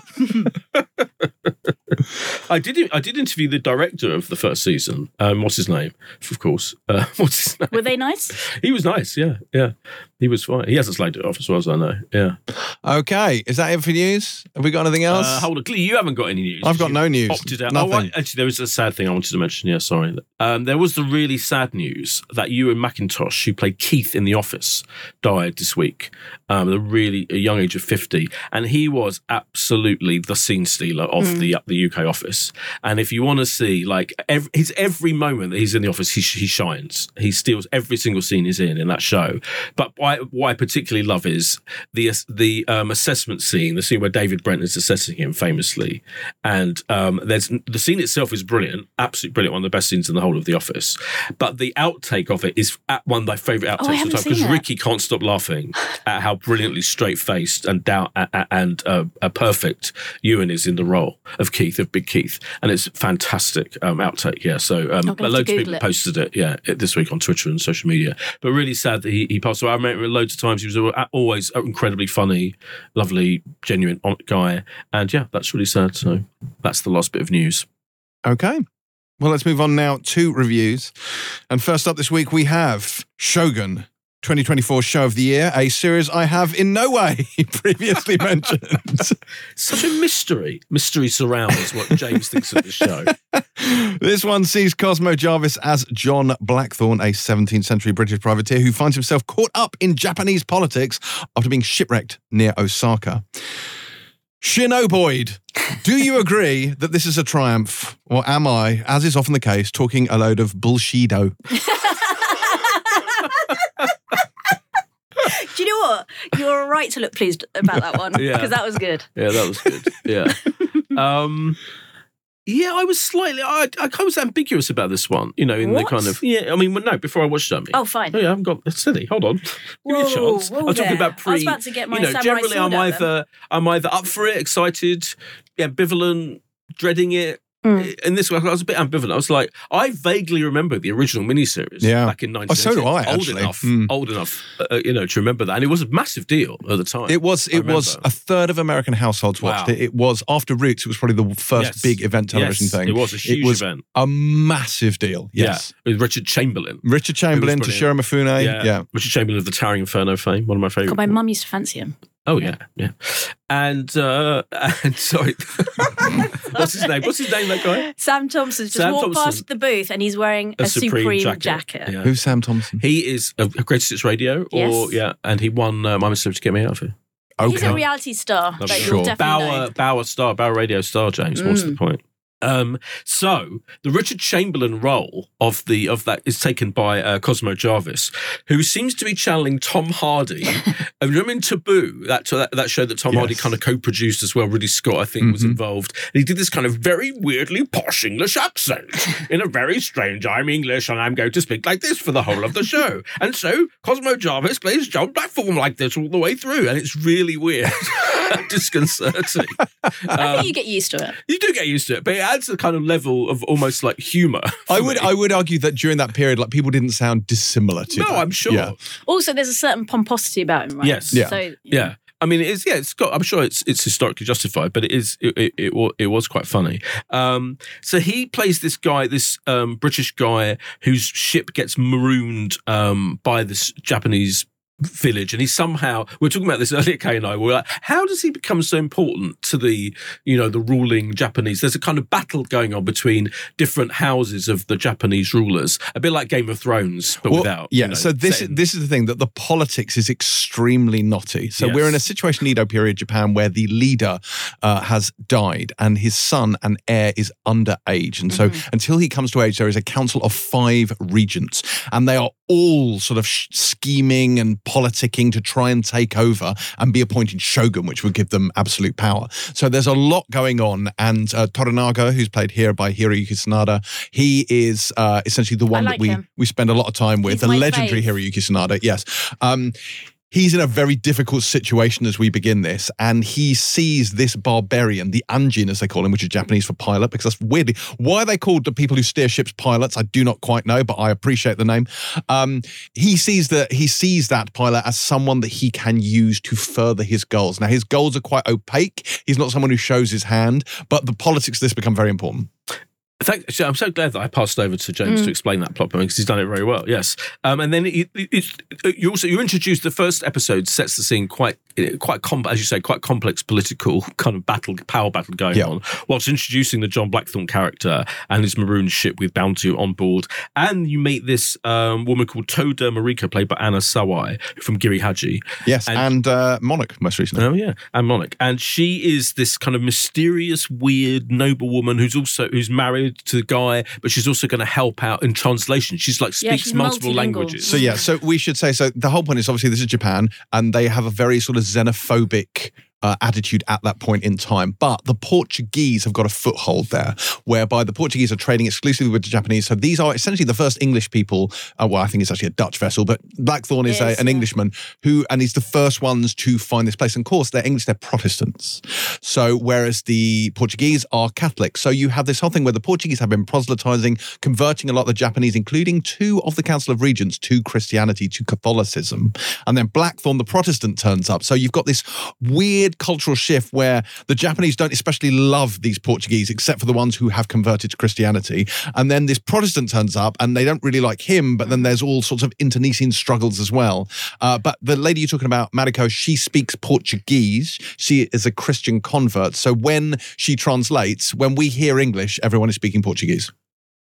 I did. I did interview the director of the first season. Um, what's his name? Of course. Uh, what's his name? Were they nice? He was nice. Yeah, yeah. He was fine. He hasn't slagged it off as far as I know. Yeah. Okay, is that it for news? Have we got anything else? Uh, hold on, Glee, you haven't got any news. I've got You no news. Opted out. Nothing. Oh, right. Actually, there was a sad thing I wanted to mention. Yeah, sorry. Um, there was the really sad news that Ewan McIntosh, who played Keith in The Office, died this week. Um, at a really a young age of fifty, and he was absolutely the scene stealer of Mm. the the U K Office. And if you want to see, like, every, his every moment that he's in the office, he he shines. He steals every single scene he's in in that show. But I what I particularly love is the the um, assessment scene, the scene where David Brent is assessing him famously, and um, there's the scene itself is brilliant, absolutely brilliant, one of the best scenes in the whole of The Office. But the outtake of it is at one of my favourite Oh, I outtakes of the haven't time because seen it. Ricky can't stop laughing at how brilliantly straight faced and down and uh, a perfect Ewan is in the role of Keith, of Big Keith, and it's fantastic um, outtake. Yeah, so um, I'm gonna have to loads of Google people it. posted it. Yeah, this week on Twitter and social media. But really sad that he, he passed away. I remember loads of times he was always incredibly funny, lovely, genuine guy, and yeah, that's really sad. So that's the last bit of news. Okay. Well, let's move on now to reviews. And first up this week, we have Shogun, twenty twenty-four Show of the Year, a series I have in no way previously mentioned. Such a mystery. Mystery surrounds what James thinks of the show. This one sees Cosmo Jarvis as John Blackthorne, a seventeenth century British privateer who finds himself caught up in Japanese politics after being shipwrecked near Osaka. Shinoboid, do you agree that this is a triumph, or am I, as is often the case, talking a load of bullshido? Do you know what? You're right to look pleased about that one because Yeah. that was good. Yeah, that was good. Yeah. Um, yeah, I was slightly, I, I was ambiguous about this one, you know, in What? the kind of, yeah, I mean, no, before I watched it. I mean. Oh, fine. Oh, yeah, I haven't got, steady, hold on. Give me a Whoa, chance. whoa I'm talking there. about pre, I was about to get my you know, samurai generally sword I'm out either, I'm either up for it, excited, ambivalent, dreading it. Mm. In this one, I was a bit ambivalent. I was like, I vaguely remember the original miniseries Yeah. back in nineteen Oh, so do I, Old actually. enough, Mm. old enough, uh, you know, to remember that. And it was a massive deal at the time. It was. I It was remember. a third of American households watched Wow. it. It was after Roots. It was probably the first Yes. big event television Yes, thing. it was a huge it was event. A massive deal. Yes. Yeah, with Richard Chamberlain. Richard Chamberlain, It was Toshiro Mifune. Yeah. Yeah. Richard Chamberlain of the Towering Inferno fame, one of my favourite. God, my mum used to fancy him. Oh yeah, yeah. And uh, and sorry, what's his name? What's his name? That guy? Sam Thompson's just Sam walked Thompson. past the booth and he's wearing a, Supreme, jacket. Yeah. Who's Sam Thompson? He is a Greatest Hits Radio, or Yes. yeah, and he won uh, My Mistake to Get Me Out of Here. He's a reality star that Sure. you'll definitely Bauer, know. Bauer star, Bauer radio star. James, what's Mm. the point? Um, so the Richard Chamberlain role of the of that is taken by uh, Cosmo Jarvis, who seems to be channeling Tom Hardy. And remember in Taboo, that, that that show that Tom Yes. Hardy kind of co-produced as well. Ridley Scott, I think, was Mhm. involved. And he did this kind of very weirdly posh English accent in a very strange. I'm English and I'm going to speak like this for the whole of the show. And so Cosmo Jarvis plays John Blackthorne like this all the way through, and it's really weird, disconcerting. I Um, think you get used to it. you do get used to it, but it adds a kind of level of almost like humour. I would. I would argue that during that period, like people didn't sound dissimilar to. No, that. I'm sure. Yeah. Also, there's a certain pomposity about him, right? Yes. Yeah. So, Yeah. I mean, it's yeah, it's got. I'm sure it's it's historically justified, but it is it it, it, wa- it was quite funny. Um, so he plays this guy, this um, British guy whose ship gets marooned um, by this Japanese village, and he somehow we were talking about this earlier, Kay and I. We're like, how does he become so important to the you know the ruling Japanese? There's a kind of battle going on between different houses of the Japanese rulers, a bit like Game of Thrones, but Well, without. yeah. you know, so this setting- this is the thing, that the politics is extremely knotty. So Yes. we're in a situation in Edo period Japan where the leader uh, has died and his son and heir is underage, and so until he comes to age, there is a council of five regents, and they are all sort of sh- scheming and politicking to try and take over and be appointed shogun, which would give them absolute power. So there's a lot going on, and uh, Toranaga, who's played here by Hiroyuki Sanada, he is uh, essentially the one like that we him. we spend a lot of time with, He's the my legendary fave. Hiroyuki Sanada. Yes. Um, He's in a very difficult situation as we begin this, and he sees this barbarian, the Anjin, as they call him, which is Japanese for pilot, because that's weirdly why they called the people who steer ships pilots. I do not quite know, but I appreciate the name. Um, he sees that he sees that pilot as someone that he can use to further his goals. Now, his goals are quite opaque. He's not someone who shows his hand, but the politics of this become very important. Thank, so I'm so glad that I passed over to James Mm. to explain that plot point because he's done it very well. Yes, um, and then it, it, it, you also you introduced the first episode sets the scene quite quite com- as you say, quite complex political kind of battle, power battle going Yeah. on, whilst introducing the John Blackthorne character and his maroon ship with Bounty on board. And you meet this um, woman called Toda Mariko, played by Anna Sawai from Giri Haji. Yes, and, and uh, Monarch most recently. Oh yeah, and Monarch, and she is this kind of mysterious, weird, noble woman who's also who's married to the guy, but she's also going to help out in translation. She's like Yeah, speaks she's multiple multilingual. languages. So yeah, so we should say, so the whole point is obviously this is Japan, and they have a very sort of xenophobic uh, attitude at that point in time. But the Portuguese have got a foothold there, whereby the Portuguese are trading exclusively with the Japanese. So these are essentially the first English people, uh, well, I think it's actually a Dutch vessel, but Blackthorne is, It is, a, an yeah. Englishman who, and he's the first ones to find this place. And of course, they're English, they're Protestants. So whereas the Portuguese are Catholic. So you have this whole thing where the Portuguese have been proselytizing, converting a lot of the Japanese, including two of the Council of Regents, to Christianity, to Catholicism. And then Blackthorne, the Protestant, turns up. So you've got this weird cultural shift where the Japanese don't especially love these Portuguese, except for the ones who have converted to Christianity. And then this Protestant turns up and they don't really like him, but then there's all sorts of internecine struggles as well. Uh, but the lady you're talking about, Mariko, she speaks Portuguese. She is a Christian convert. So when she translates, when we hear English, everyone is speaking Portuguese.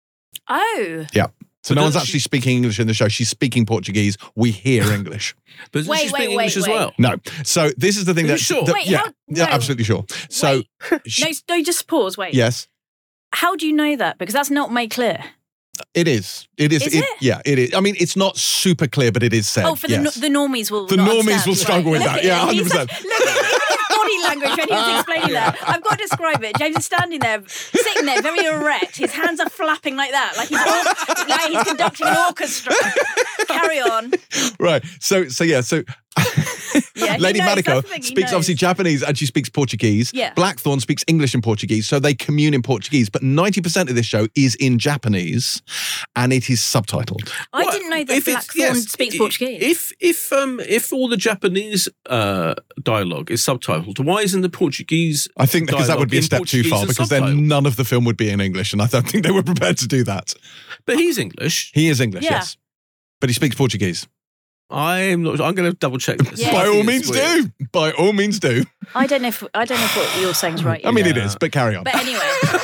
Oh. Yeah. So But no one's doesn't actually she- speaking English in the show. She's speaking Portuguese. We hear English. But doesn't Wait, she speak wait, English wait, as wait. well? No. So this is the thing Are you that... sure? that- Wait, yeah, how- yeah, no. absolutely sure. So, she- No, no, just pause. Wait. yes. How do you know that? Because that's not made clear. It is. It is. Is it? Yeah, it is. I mean, it's not super clear, but it is said. Oh, for the yes. no- the normies will. The not normies understand. will struggle with Look that. at Yeah, him. He's one hundred like- percent. Look at his body language when he was explaining that. I've got to describe it. James is standing there, sitting there, very erect. His hands are flapping like that, like he's or- like he's conducting an orchestra. Carry on. Right. So, so yeah. So, Yeah, he Lady knows, Mariko that's the thing, he speaks obviously knows. Japanese and she speaks Portuguese. Yeah. Blackthorne speaks English and Portuguese, so they commune in Portuguese. But ninety percent of this show is in Japanese, and it is subtitled. I Well, didn't know that if it's- Blackthorne yes, speaks i- Portuguese. If if um if all the Japanese uh, dialogue is subtitled, why isn't the Portuguese? I think because that dialogue would be a in step too Portuguese far, and because then subtitled? none of the film would be in English, and I don't think they were prepared to do that. But he's English. He is English, Yeah. yes, but he speaks Portuguese. I'm not. I'm going to double check this. Yeah. By I all think means, it's weird. do. By all means, do. I don't know if I don't know if what you're saying is right. I mean, either. it is, but carry on. But anyway,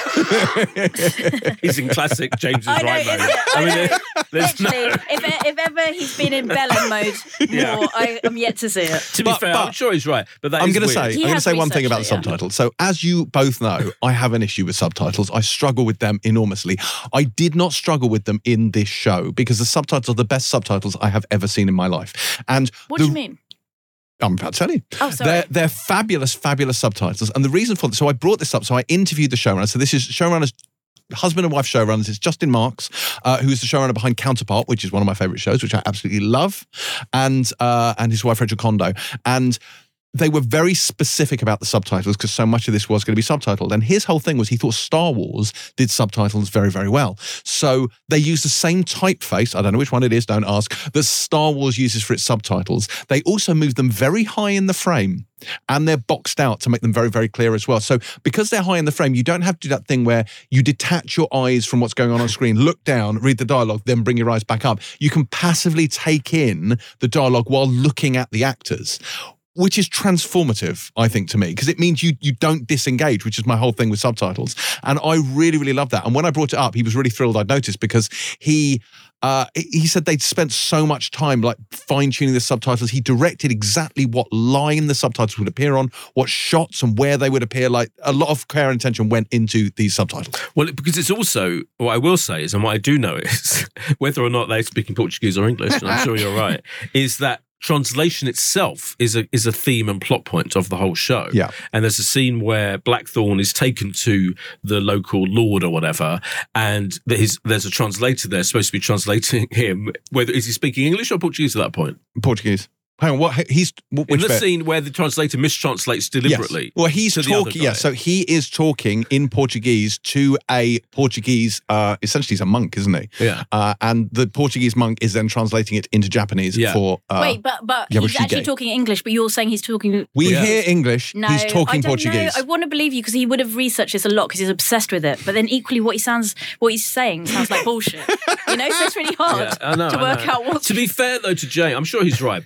He's in classic James is I know, right isn't mode. it? I I mean, know. there- there's no. Literally, if, if ever he's been in Bellend mode Yeah. more, I am yet to see it. To be But- fair, but- I'm sure he's right. But that I'm is going to weird. say, He I'm going to has say one thing about the researched it, yeah. subtitles. So, as you both know, I have an issue with subtitles. I struggle with them enormously. I did not struggle with them in this show because the subtitles are the best subtitles I have ever seen in my life. And What the, do you mean? I'm about to tell you. Oh, sorry. They're, they're fabulous, fabulous subtitles. And the reason for this, so I brought this up, so I interviewed the showrunner. So this is showrunners, husband and wife showrunners. It's Justin Marks, uh, who's the showrunner behind Counterpart, which is one of my favorite shows, which I absolutely love, and uh, and his wife, Rachel Kondo. And they were very specific about the subtitles because so much of this was going to be subtitled. And his whole thing was he thought Star Wars did subtitles very, very well. So they use the same typeface, I don't know which one it is, don't ask, that Star Wars uses for its subtitles. They also move them very high in the frame and they're boxed out to make them very, very clear as well. So because they're high in the frame, you don't have to do that thing where you detach your eyes from what's going on on screen, look down, read the dialogue, then bring your eyes back up. You can passively take in the dialogue while looking at the actors, which is transformative, I think, to me, because it means you you don't disengage, which is my whole thing with subtitles. And I really, really love that. And when I brought it up, he was really thrilled I'd noticed because he uh, he said they'd spent so much time like fine-tuning the subtitles. He directed exactly what line the subtitles would appear on, what shots and where they would appear. Like a lot of care and attention went into these subtitles. Well, because it's also, what I will say is, and what I do know is, whether or not they're speaking Portuguese or English, and I'm sure you're right, is that translation itself is a is a theme and plot point of the whole show. Yeah. And there's a scene where Blackthorne is taken to the local lord or whatever, and there's, there's a translator there supposed to be translating him. Whether is he speaking English or Portuguese at that point? Portuguese. Hang on, what he's which In the bit? scene where the translator mistranslates deliberately. Yes. Well, he's to the other talking. guy. Yeah, so he is talking in Portuguese to a Portuguese. Uh, essentially, he's a monk, isn't he? Yeah. Uh, and the Portuguese monk is then translating it into Japanese Yeah. for. Uh, Wait, but but he's Yabushige. actually talking English, but you're saying he's talking. we Yeah. hear English. No, he's talking I don't Portuguese. know. I want to believe you because he would have researched this a lot because he's obsessed with it. But then equally, what he sounds, what he's saying sounds like bullshit. You know, so it's really hard Yeah, I know, to I work know. out what's. To be fair though to Jay, I'm sure he's right because he's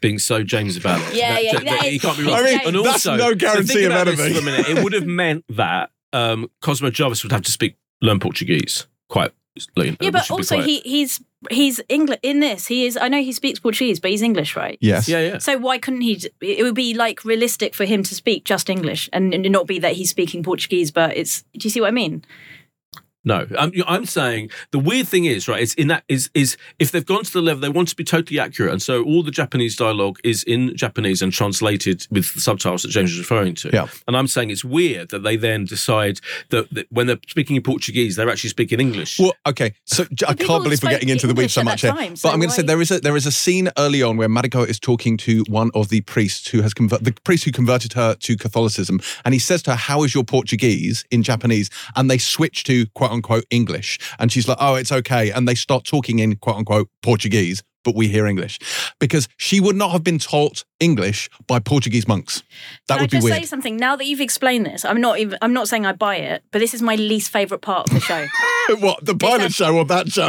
being so James about it. Yeah, that, yeah, that, yeah. that you can't be wrong. I mean, and that's also, no guarantee so think of about this anything. for a minute. It would have meant that um, Cosmo Jarvis would have to speak, learn Portuguese quite. Like, Yeah, but also quite, he he's he's English in this. He is. I know he speaks Portuguese, but he's English, right? Yes. Yeah, yeah. So why couldn't he? It would be like realistic for him to speak just English and not be that he's speaking Portuguese. But it's. Do you see what I mean? No, I'm, I'm saying the weird thing is, right, it's in that is is if they've gone to the level, they want to be totally accurate. And so all the Japanese dialogue is in Japanese and translated with the subtitles that James is referring to. Yeah. And I'm saying it's weird that they then decide that, that when they're speaking in Portuguese, they're actually speaking English. Well, okay, so j- I people can't believe we're spoke getting into the weeds English so at much that here. time, so but I'm going to say why- there is a there is a scene early on where Mariko is talking to one of the priests who has convert the priest who converted her to Catholicism, and he says to her, "How is your Portuguese?" in Japanese, and they switch to quote unquote English, and she's like, "Oh, it's okay," and they start talking in quote unquote Portuguese, but we hear English because she would not have been taught English by Portuguese monks. That Can would I be just weird. say something? Now that you've explained this, I'm not even. I'm not saying I buy it, but this is my least favourite part of the show. What, the pilot show or that show? no,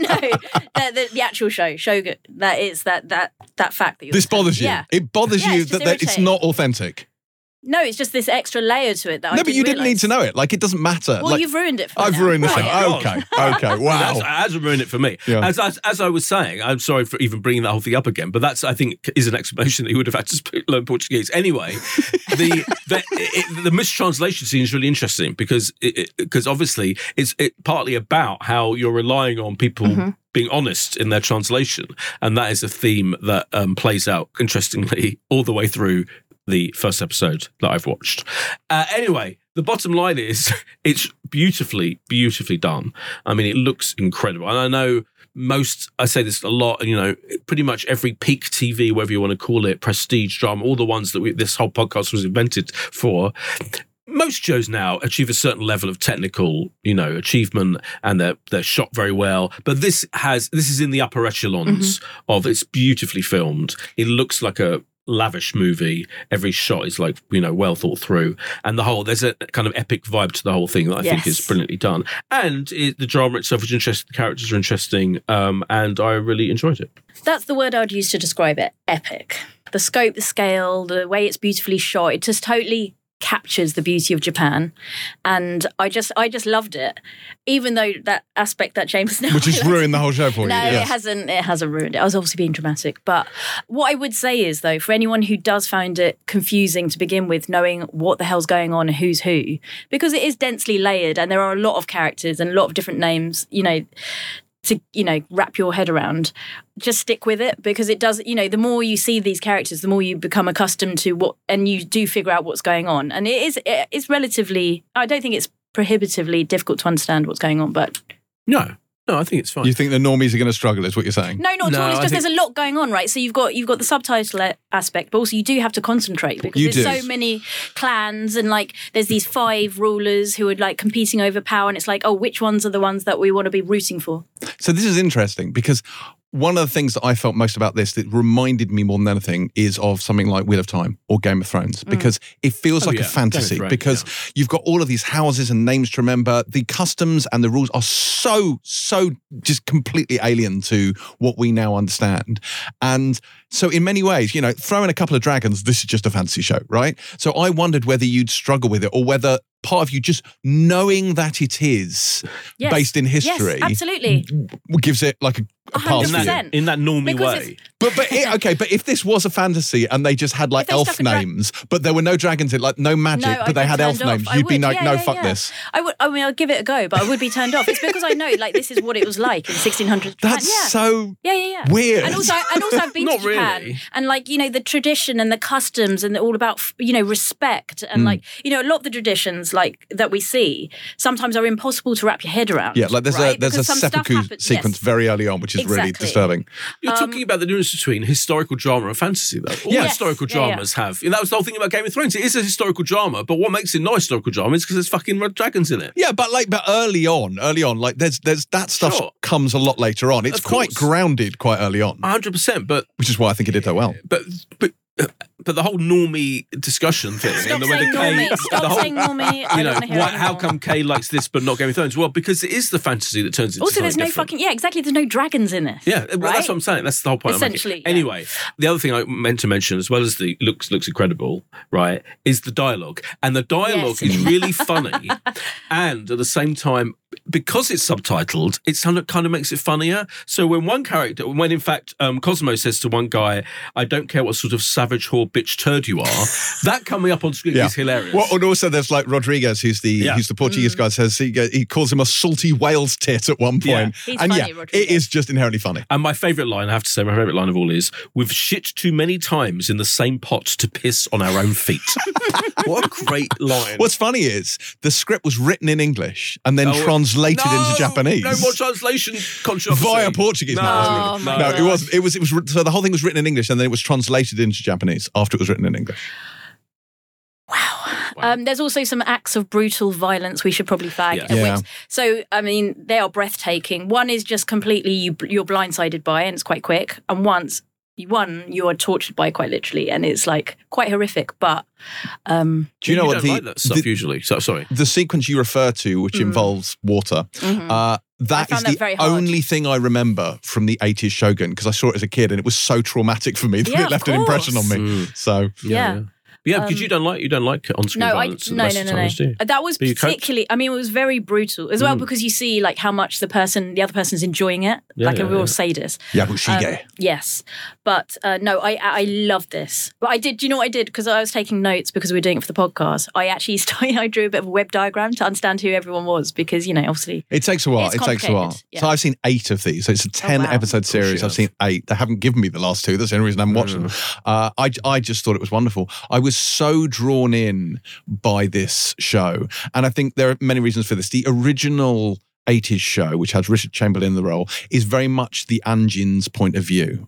the, the, the actual show, Shogun. That is that that that fact that you're This telling. bothers you. Yeah. It bothers Yeah, you it's that, just that it's irritating. not authentic. No, it's just this extra layer to it that I No, but you didn't realise. need to know it. Like, it doesn't matter. Well, like, you've ruined it for me I've now. ruined the Right. show. Oh, Okay, okay, wow. That's, that hasn't ruined it for me. Yeah. As, as as I was saying, I'm sorry for even bringing that whole thing up again, but that's I think is an explanation that he would have had to speak, learn Portuguese anyway. the the, it, the mistranslation scene is really interesting because because obviously it's it partly about how you're relying on people. Mm-hmm. Being honest in their translation, and that is a theme that um, plays out interestingly all the way through the first episode that I've watched. Uh, anyway, the bottom line is it's beautifully, beautifully done. I mean, it looks incredible. And I know most, I say this a lot, you know, pretty much every peak T V, whatever you want to call it, prestige drama, all the ones that we, this whole podcast was invented for, most shows now achieve a certain level of technical, you know, achievement, and they're they're shot very well. But this has this is in the upper echelons mm-hmm. of it's beautifully filmed. It looks like a lavish movie. Every shot is like, you know, well thought through, and the whole there's a kind of epic vibe to the whole thing that I yes. think is brilliantly done. And it, the drama itself is interesting. The characters are interesting, um, and I really enjoyed it. That's the word I would use to describe it. Epic. The scope, the scale, the way it's beautifully shot. It just totally captures the beauty of Japan, and I just I just loved it, even though that aspect that James which has ruined the whole show for you. No, yes. it hasn't. It hasn't ruined it. I was obviously being dramatic, but what I would say is though, for anyone who does find it confusing to begin with, knowing what the hell's going on, who's who, because it is densely layered, and there are a lot of characters and a lot of different names, you know, to, you know, wrap your head around, just stick with it, because it does, you know, the more you see these characters, the more you become accustomed to what, and you do figure out what's going on. And it is, it's relatively, I don't think it's prohibitively difficult to understand what's going on, but... No. No, I think it's fine. You think the normies are going to struggle, is what you're saying? No, not at No, all. It's I just think- there's a lot going on, right? So you've got you've got the subtitle aspect, but also you do have to concentrate because You there's do. so many clans, and like there's these five rulers who are like competing over power, and it's like, oh, which ones are the ones that we want to be rooting for? So this is interesting because one of the things that I felt most about this that reminded me more than anything is of something like Wheel of Time or Game of Thrones, because it feels Oh, like yeah. a fantasy, Game of Thrones, because yeah. you've got all of these houses and names to remember. The customs and the rules are so, so just completely alien to what we now understand. And so in many ways, you know, throw in a couple of dragons, this is just a fantasy show, right? So I wondered whether you'd struggle with it, or whether part of you just knowing that it is Yes. based in history Yes, absolutely. gives it like a, a pass in for you. that, in that normie Because way. it's- But but it, okay, but if this was a fantasy and they just had like If they elf stuck a dra- names, but there were no dragons in, like no magic, No, but I'd they be had elf turned off. names, I you'd be would. like, Yeah, no, yeah, fuck yeah. this. I would. I mean, I'll give it a go, but I would be turned off. It's because I know, like, this is what it was like in sixteen hundreds Japan. That's yeah. so Yeah, yeah, yeah. weird. And also, and also, I've been Not to Japan, really. and like, you know, the tradition and the customs and all about, you know, respect, Mm. and like, you know, a lot of the traditions like that we see sometimes are impossible to wrap your head around. Yeah, like there's right? a there's Because a some stuff seppuku happens- sequence yes. very early on, which is really Exactly. disturbing. You're Um, talking about the difference between historical drama and fantasy, though. All Yes. historical Yeah, yeah. dramas have. And that was the whole thing about Game of Thrones. It is a historical drama, but what makes it not a historical drama is because there's fucking red dragons in it. Yeah, but like, but early on, early on, like there's there's that stuff Sure. comes a lot later on. It's Of quite course. grounded quite early on, one hundred percent. But which is why I think it did so well. but but uh, but the whole normie discussion thing, Stop and the way saying the Kay, normie. the Stop whole, saying normie. I you don't know, want to hear what, it how anymore. come Kay likes this but not Game of Thrones? Well, because it is the fantasy that turns into Also, there's something no different. fucking yeah, exactly. There's no dragons in this. Yeah, well, right? that's what I'm saying. That's the whole point. I'm making. Essentially, yeah. Anyway, the other thing I meant to mention, as well as the looks looks incredible, right, is the dialogue, and the dialogue Yes. is really funny, and at the same time, because it's subtitled, it kind of kind of makes it funnier. So when one character, when in fact um, Cosmo says to one guy, "I don't care what sort of savage whore bitch turd you are," that coming up on screen Yeah. is hilarious. Well, and also there's like Rodriguez, who's the Yeah. who's the Portuguese guy, says he, go- he calls him a salty whale's tit at one point. He's and funny, yeah, Rodriguez. it is just inherently funny. And my favourite line, I have to say, my favourite line of all is, "We've shit too many times in the same pot to piss on our own feet." What a great line. What's funny is the script was written in English and then Oh, translated no, into Japanese. No more translation controversy. Via Portuguese. No, No, it wasn't Oh, really. my no, God. it wasn't. It was. It was. So the whole thing was written in English, and then it was translated into Japanese after it was written in English. Um, there's also some acts of brutal violence we should probably flag. Yeah. uh, Yeah. which- so, I mean, they are breathtaking. One is just completely you, you're blindsided by, and it's quite quick. And once, one you are tortured by quite literally, and it's like quite horrific. But um, Do you know you what don't the, like that stuff the usually? So, sorry. the sequence you refer to, which involves water, mhm. uh, that I is found that very the hard. only thing I remember from the eighties Shogun because I saw it as a kid and it was so traumatic for me that Yeah, it of left an impression on course. me. So yeah. Yeah, because Um, you don't like you don't like on-screen No, I, violence. no, most no, of no, the no. times, do you? Uh, That was But you cope? particularly. I mean, it was very brutal as well Mm. because you see like how much the person, the other person's enjoying it, Yeah, like a yeah, real yeah. sadist. Yabushige. Um, yes, but uh, no, I I loved this. But I did. Do you know what I did? Because I was taking notes because we were doing it for the podcast. I actually started, I drew a bit of a web diagram to understand who everyone was because you know obviously It takes a while. It's It takes a while. complicated, yeah. So I've seen eight of these. So it's a ten wow. episode Of course series. you I've seen eight. They haven't given me the last two. That's the only reason I haven't watched them. Uh, I I just thought it was wonderful. I was so drawn in by this show, and I think there are many reasons for this. The original eighties show, which has Richard Chamberlain in the role, is very much the Anjin's point of view.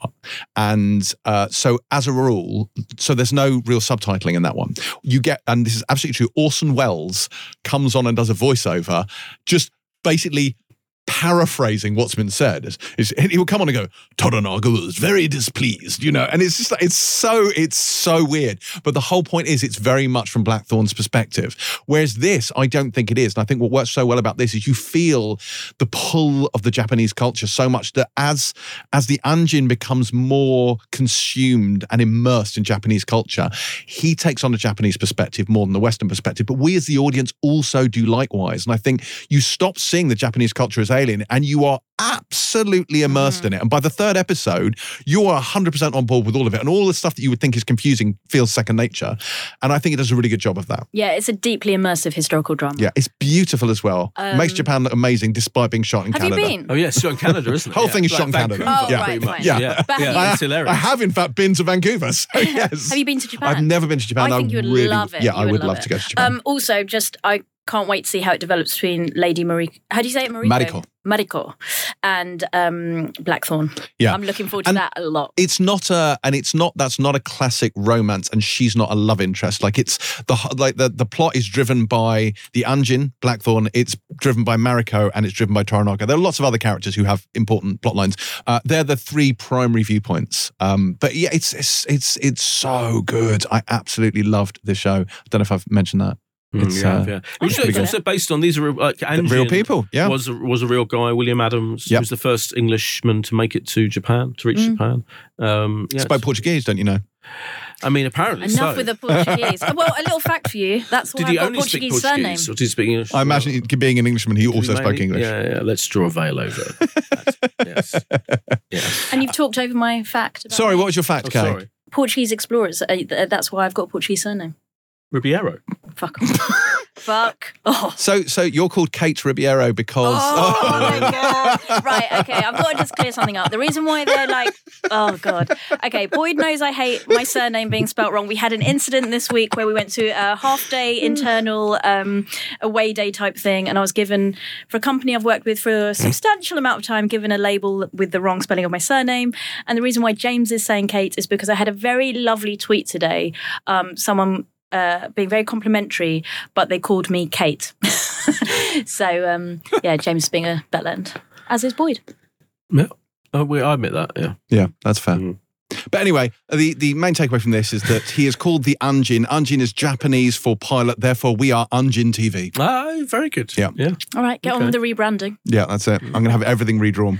And uh, so as a rule, so there's no real subtitling in that one. You get, and this is absolutely true, Orson Welles comes on and does a voiceover, just basically paraphrasing what's been said. It's, it's, he will come on and go, Toranaga was very displeased, you know, and it's just, it's so, it's so weird. But the whole point is it's very much from Blackthorn's perspective. Whereas this, I don't think it is. And I think what works so well about this is you feel the pull of the Japanese culture so much that as, as the Anjin becomes more consumed and immersed in Japanese culture, he takes on a Japanese perspective more than the Western perspective. But we as the audience also do likewise. And I think you stop seeing the Japanese culture as alien and you are absolutely immersed mm. in it. And by the third episode, you are one hundred percent on board with all of it. And all the stuff that you would think is confusing feels second nature. And I think it does a really good job of that. yeah, it's a deeply immersive historical drama. Yeah, it's beautiful as well. Um, Makes Japan look amazing despite being shot in Have Canada. you been? Oh yeah, it's shot in Canada, isn't it? Whole Yeah. thing is Like shot in Canada. Vancouver, Oh, Yeah. right, pretty much. fine. Yeah, Yeah. But yeah, I, it's hilarious. I have, in fact, been to Vancouver. So yes. Have you been to Japan? I've never been to Japan. I think you would really, love it. Yeah, You I would would love love it. to go to Japan. Um, also, just I can't wait to see how it develops between Lady Mariko. How do you say it, Mariko? Mariko. Mariko and um, Blackthorn. Yeah. I'm looking forward to And that a lot. It's not a, and it's not, that's not a classic romance and she's not a love interest. Like it's the, like the, the plot is driven by the Anjin, Blackthorn, it's driven by Mariko and it's driven by Toranaga. There are lots of other characters who have important plot lines. Uh, they're the three primary viewpoints. Um, but yeah, it's, it's, it's, it's so good. I absolutely loved this show. I don't know if I've mentioned that. Mm, It's, yeah, uh, yeah. it's It's, also, pretty it's good. also based on these are like Anjin real people, yeah. was a, was a real guy. William Adams Yep. was the first Englishman to make it to Japan to reach Mm. Japan. Um, yeah, Spoke it's- Portuguese, don't you know? I mean, apparently Enough so. with the Portuguese. Well, a little fact for you. That's why Did I've he got a only speak Portuguese Portuguese, surname. or did he speak English? I imagine he- being an Englishman, he also Mainly- spoke English. Yeah, yeah. Let's draw a veil over it. That's- yes, yes. And you've talked over my fact. About Sorry, me. what was your fact, Oh, Kay? sorry, Portuguese explorers. Uh, th- that's why I've got a Portuguese surname. Ribeiro. Fuck. Fuck. Oh. So, so you're called Kate Ribeiro because... Oh my god! Right, okay. I've got to just clear something up. The reason why they're like, oh god. Okay, Boyd knows I hate my surname being spelt wrong. We had an incident this week where we went to a half-day internal um, away day type thing, and I was given for a company I've worked with for a substantial amount of time, given a label with the wrong spelling of my surname. And the reason why James is saying Kate is because I had a very lovely tweet today. Um, someone. Uh, being very complimentary, but they called me Kate. so, um, yeah, James being a bellend, as is Boyd. Yeah. Oh, we, I admit that. Yeah. Yeah, that's fair. Mm. But anyway, the, the main takeaway from this is that he is called the Anjin. Anjin is Japanese for pilot, therefore we are Anjin T V. Ah, very good. Yeah. Yeah. All right, get Okay. on with the rebranding. Yeah, that's it. I'm going to have everything redrawn.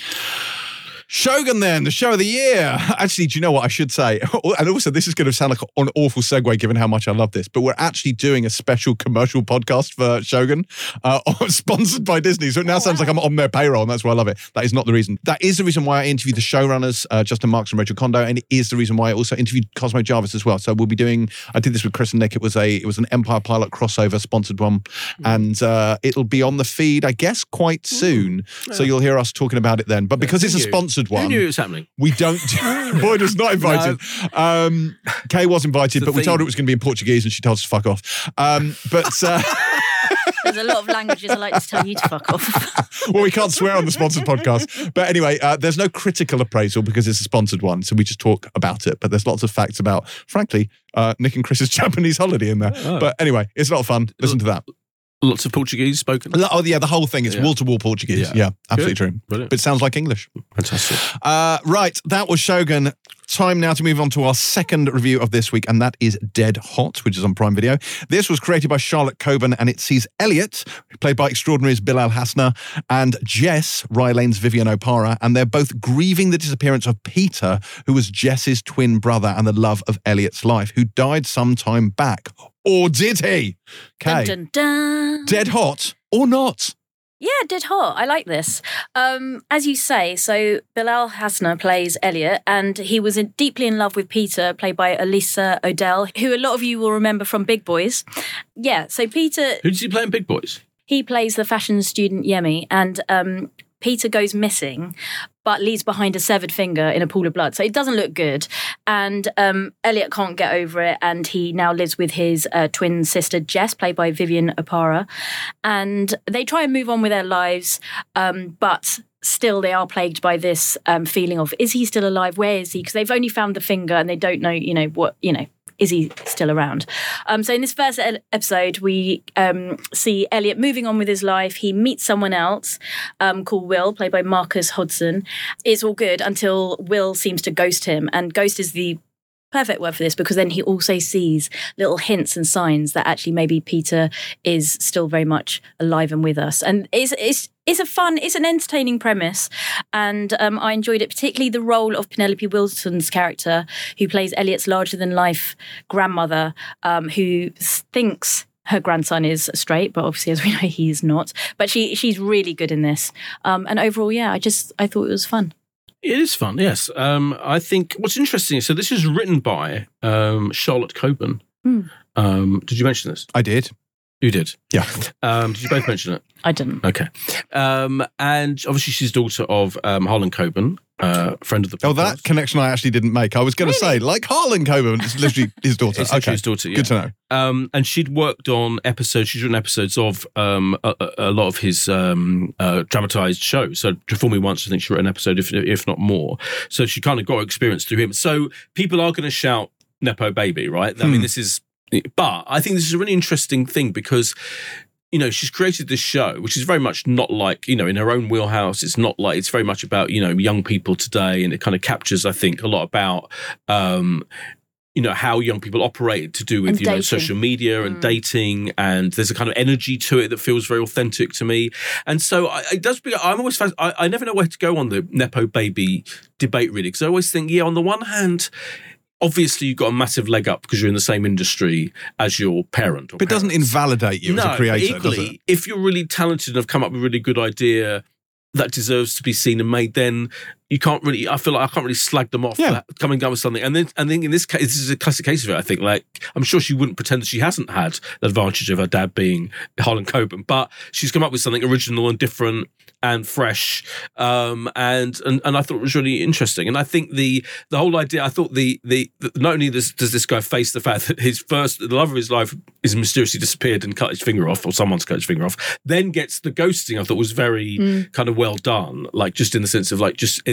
Shogun, then, the show of the year. Actually, do you know what I should say? And also, this is going to sound like an awful segue given how much I love this, but we're actually doing a special commercial podcast for Shogun, uh, sponsored by Disney. So it now oh, sounds wow. like I'm on their payroll, and that's why I love it. That is not the reason. That is the reason why I interviewed the showrunners, uh, Justin Marks and Rachel Kondo, and it is the reason why I also interviewed Cosmo Jarvis as well. So we'll be doing, I did this with Chris and Nick. It was a, it was an Empire Pilot crossover sponsored one, mm. and uh, it'll be on the feed, I guess, quite soon. Mm. So you'll hear us talking about it then. But because yeah, it's a sponsored one. Who knew it was happening? We don't. Boyd was not invited. No. Um, Kay was invited, but theme. we told her it was going to be in Portuguese, and she told us to fuck off. Um, but uh, there's a lot of languages I like to tell you to fuck off. Well, we can't swear on the sponsored podcast. But anyway, uh, there's no critical appraisal because it's a sponsored one, so we just talk about it. But there's lots of facts about, frankly, uh, Nick and Chris's Japanese holiday in there. Oh. But anyway, it's a lot of fun. Listen to that. Lots of Portuguese spoken. Oh yeah, the whole thing is wall to wall Portuguese. Yeah, yeah absolutely Good. true. Brilliant. But it sounds like English. Fantastic. Uh, right, that was Shogun. Time now to move on to our second review of this week, and that is Dead Hot, which is on Prime Video. This was created by Charlotte Coburn, and it sees Elliot, played by Extraordinary's Bilal Hasna, and Jess, Rylane's Vivian O'Para, and they're both grieving the disappearance of Peter, who was Jess's twin brother and the love of Elliot's life, who died some time back. Or did he? Kay, dun, dun, dun. Dead Hot or not? Yeah, Dead Hot. I like this. Um, as you say, so Bilal Hasna plays Elliot, and he was in, deeply in love with Peter, played by Elisa O'Dell, who a lot of you will remember from Big Boys. Yeah, so Peter... Who did he play in Big Boys? He plays the fashion student Yemi, and um, Peter goes missing, but leaves behind a severed finger in a pool of blood. So it doesn't look good. And um, Elliot can't get over it, and he now lives with his uh, twin sister, Jess, played by Vivian O'Para. And they try and move on with their lives, um, but still they are plagued by this um, feeling of, is he still alive? Where is he? Because they've only found the finger, and they don't know, you know, what, you know, is he still around? Um, so in this first episode, we um, see Elliot moving on with his life. He meets someone else um, called Will, played by Marcus Hodgson. It's all good until Will seems to ghost him. And ghost is the perfect word for this, because then he also sees little hints and signs that actually maybe Peter is still very much alive and with us. And it's it's it's a fun, it's an entertaining premise, and um, I enjoyed it, particularly the role of Penelope Wilson's character, who plays Elliot's larger-than-life grandmother, um, who thinks her grandson is straight, but obviously, as we know, he is not. But she she's really good in this, um, and overall, yeah, I just I thought it was fun. It is fun, yes. Um, I think what's interesting, so this is written by um, Charlotte Coburn. Mm. Um, did you mention this? I did. You did? Yeah. Um, did you both mention it? I didn't. Okay. Um, and obviously she's daughter of um, Harlan Coburn, uh, friend of the podcast. Oh, that connection I actually didn't make. I was going to really? say, like Harlan Coburn, it's literally his daughter. It's okay. his daughter, yeah. Good to know. Um, and she'd worked on episodes, she's written episodes of um, a, a lot of his um, uh, dramatized shows. So For Me Once, I think she wrote an episode, if, if not more. So she kind of got experience through him. So people are going to shout Nepo Baby, right? I hmm. mean, this is... But I think this is a really interesting thing because, you know, she's created this show, which is very much not like, you know, in her own wheelhouse. It's not like, it's very much about, you know, young people today. And it kind of captures, I think, a lot about, um, you know, how young people operate to do with, and you dating. know, social media and mm. dating. And there's a kind of energy to it that feels very authentic to me. And so I, it does be, I'm always, I, I never know where to go on the Nepo Baby debate, really. Because I always think, yeah, on the one hand, obviously, you've got a massive leg up because you're in the same industry as your parent. Or but it doesn't parents. invalidate you no, as a creator, but equally, does it? If you're really talented and have come up with a really good idea that deserves to be seen and made, then you can't really, I feel like I can't really slag them off yeah. for coming down with something. And then, and then in this case, this is a classic case of it, I think. Like, I'm sure she wouldn't pretend that she hasn't had the advantage of her dad being Harlan Coburn, but she's come up with something original and different and fresh. Um, and, and, and I thought it was really interesting. And I think the, the whole idea, I thought the, the, the not only does, does this guy face the fact that his first, the love of his life is mysteriously disappeared and cut his finger off, or someone's cut his finger off, then gets the ghosting, I thought was very mm. kind of well done. Like, just in the sense of like, just in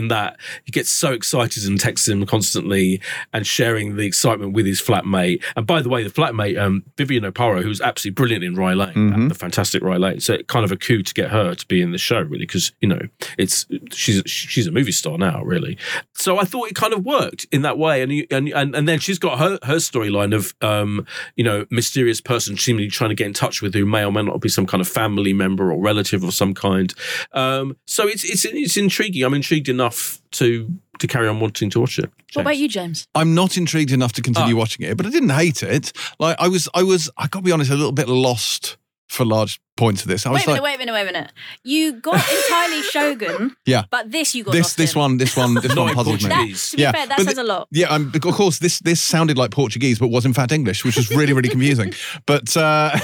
in that he gets so excited and texts him constantly and sharing the excitement with his flatmate. And by the way, the flatmate, um, Vivian O'Para, who's absolutely brilliant in Rye Lane, Mm-hmm. the fantastic Rye Lane. So kind of a coup to get her to be in the show, really, because, you know, it's she's she's a movie star now, really. So I thought it kind of worked in that way. And you, and, and and then she's got her her storyline of um, you know, mysterious person seemingly trying to get in touch with who may or may not be some kind of family member or relative of some kind. Um, so it's it's it's intriguing. I'm intrigued enough to to carry on wanting to watch it. What about you, James? I'm not intrigued enough to continue Oh. watching it, but I didn't hate it. Like I was, I was, I gotta be honest, a little bit lost for large points of this. I was Wait a minute, like, wait a minute, wait a minute. You got entirely Shogun, yeah, but this you got this lost this in. one, this one, this Not one in puzzled me. Portuguese. That, to be Yeah, fair, that but says the- a lot. Yeah, um, of course, this this sounded like Portuguese, but was in fact English, which was really, really confusing. But uh,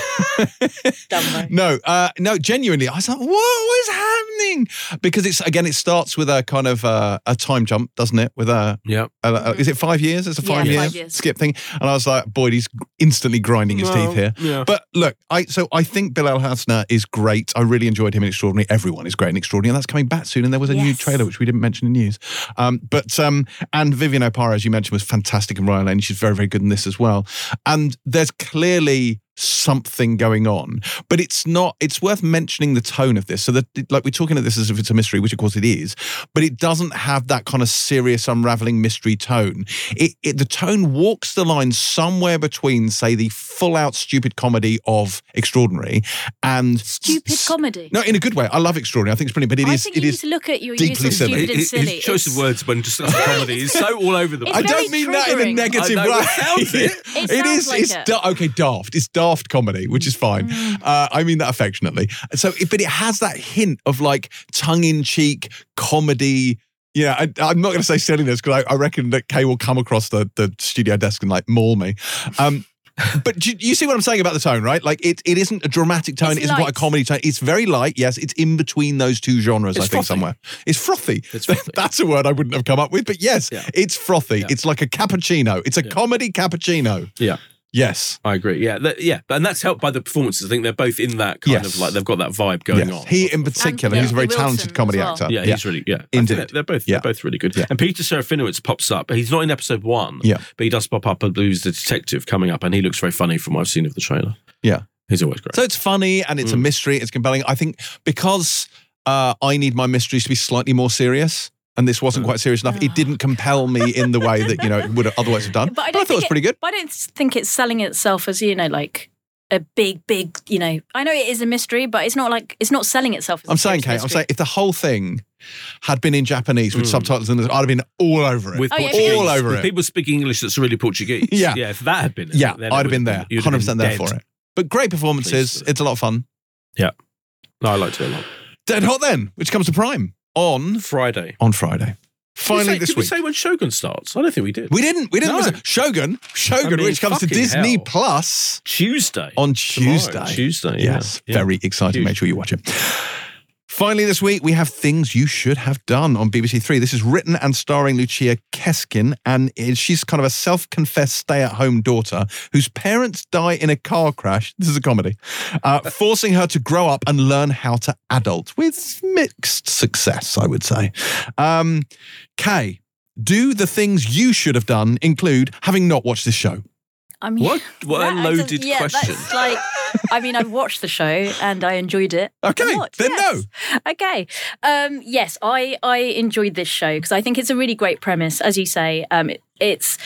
Dumbo. no, uh, no, genuinely, I was like, what is happening? Because it's again, it starts with a kind of uh, a time jump, doesn't it? With a, Yeah. a, a is it five years? It's a Yeah, five year five years. skip thing, and I was like, boy, he's instantly grinding his Well, teeth here. yeah. But look, I so I think Bilal Hassner is great. I really enjoyed him in Extraordinary. Everyone is great in Extraordinary, and that's coming back soon. And there was a new Yes. trailer which we didn't mention in news. Um, but um, and Vivian O'Para, as you mentioned, was fantastic in Rye Lane. She's very, very good in this as well. And there's clearly something going on, but it's not. It's worth mentioning the tone of this. So that, like, we're talking about this as if it's a mystery, which of course it is, but it doesn't have that kind of serious, unraveling mystery tone. It, it the tone walks the line somewhere between, say, the full-out stupid comedy of Extraordinary and Stupid s- comedy. No, in a good way. I love Extraordinary. I think it's brilliant, but it I is. think It you is. need to look at your deeply use of silly. stupid and His, silly. his choice It's- of words when discussing comedy is so all over the It's I place. very don't mean that in a triggering. negative I know, way. it sounds it. It It is. sounds like It's it. da- okay. Daft. It's daft comedy, which is fine. Mm. Uh, I mean that affectionately. So, it, but it has that hint of like tongue-in-cheek comedy. Yeah, I, I'm not going to say silliness because I, I reckon that Kay will come across the, the studio desk and like maul me. Um, but do you, you see what I'm saying about the tone, right? Like it, it isn't a dramatic tone. It's It isn't quite a light. comedy tone. It's very light. Yes, it's in between those two genres. It's I think frothy. somewhere it's frothy. It's frothy. That's a word I wouldn't have come up with, but yes, Yeah. it's frothy. Yeah. It's like a cappuccino. It's a Yeah. comedy cappuccino. Yeah. Yes. I agree. Yeah, that, yeah, and that's helped by the performances. I think they're both in that kind Yes. of like they've got that vibe going Yes. on. He in particular, And he's a very Timothy talented Wilson comedy as well. actor. Yeah, he's really yeah. I think Indeed. They're, they're both Yeah. they're both really good. Yeah. And Peter Serafinowicz pops up. He's not in episode one. Yeah. but he does pop up. I believe he's the detective coming up, and he looks very funny from what I've seen of the trailer. Yeah. He's always great. So it's funny and it's a Mm. mystery. It's compelling. I think because uh, I need my mysteries to be slightly more serious, and this wasn't quite serious enough, it didn't compel me in the way that you know it would have otherwise have done. But I I don't thought it was think pretty good. But I don't think it's selling itself as, you know, like a big, big, you know. I know it is a mystery, but it's not like it's not selling itself. As a I'm saying, serious Kate, I'm mystery. saying if the whole thing had been in Japanese with subtitles, and I'd have been all over it. with Oh, yeah, Portuguese, all over with it. people speaking English that's really Portuguese. Yeah. yeah. If that had been, it, yeah, then it I'd have would been there, you'd one hundred have percent been there dead. for it. But great performances. Please. It's a lot of fun. Yeah, no, I liked it a lot. Dead Hot then, which comes to Prime on Friday. on Friday. Finally did we say, this did we week. say when Shogun starts? I don't think we did. We didn't. We didn't. No. miss it. Shogun. Shogun, I mean, which comes to fucking Disney hell. Plus Tuesday on Tomorrow, Tuesday. Tuesday, yeah. Yes, Yeah. very exciting. Huge. Make sure you watch it. Finally, this week we have Things You Should Have Done on B B C Three. This is written and starring Lucia Keskin, and it- she's kind of a self-confessed stay-at-home daughter whose parents die in a car crash. This is a comedy, uh, forcing her to grow up and learn how to adult with mixed success, I would say. Um, Kay, do the things you should have done include having not watched this show? I mean, What? What a that- loaded yeah, question. That's like, I mean, I've watched the show and I enjoyed it. Okay, What? then Yes. Okay. Um, yes, I, I enjoyed this show because I think it's a really great premise. As you say, um, it, it's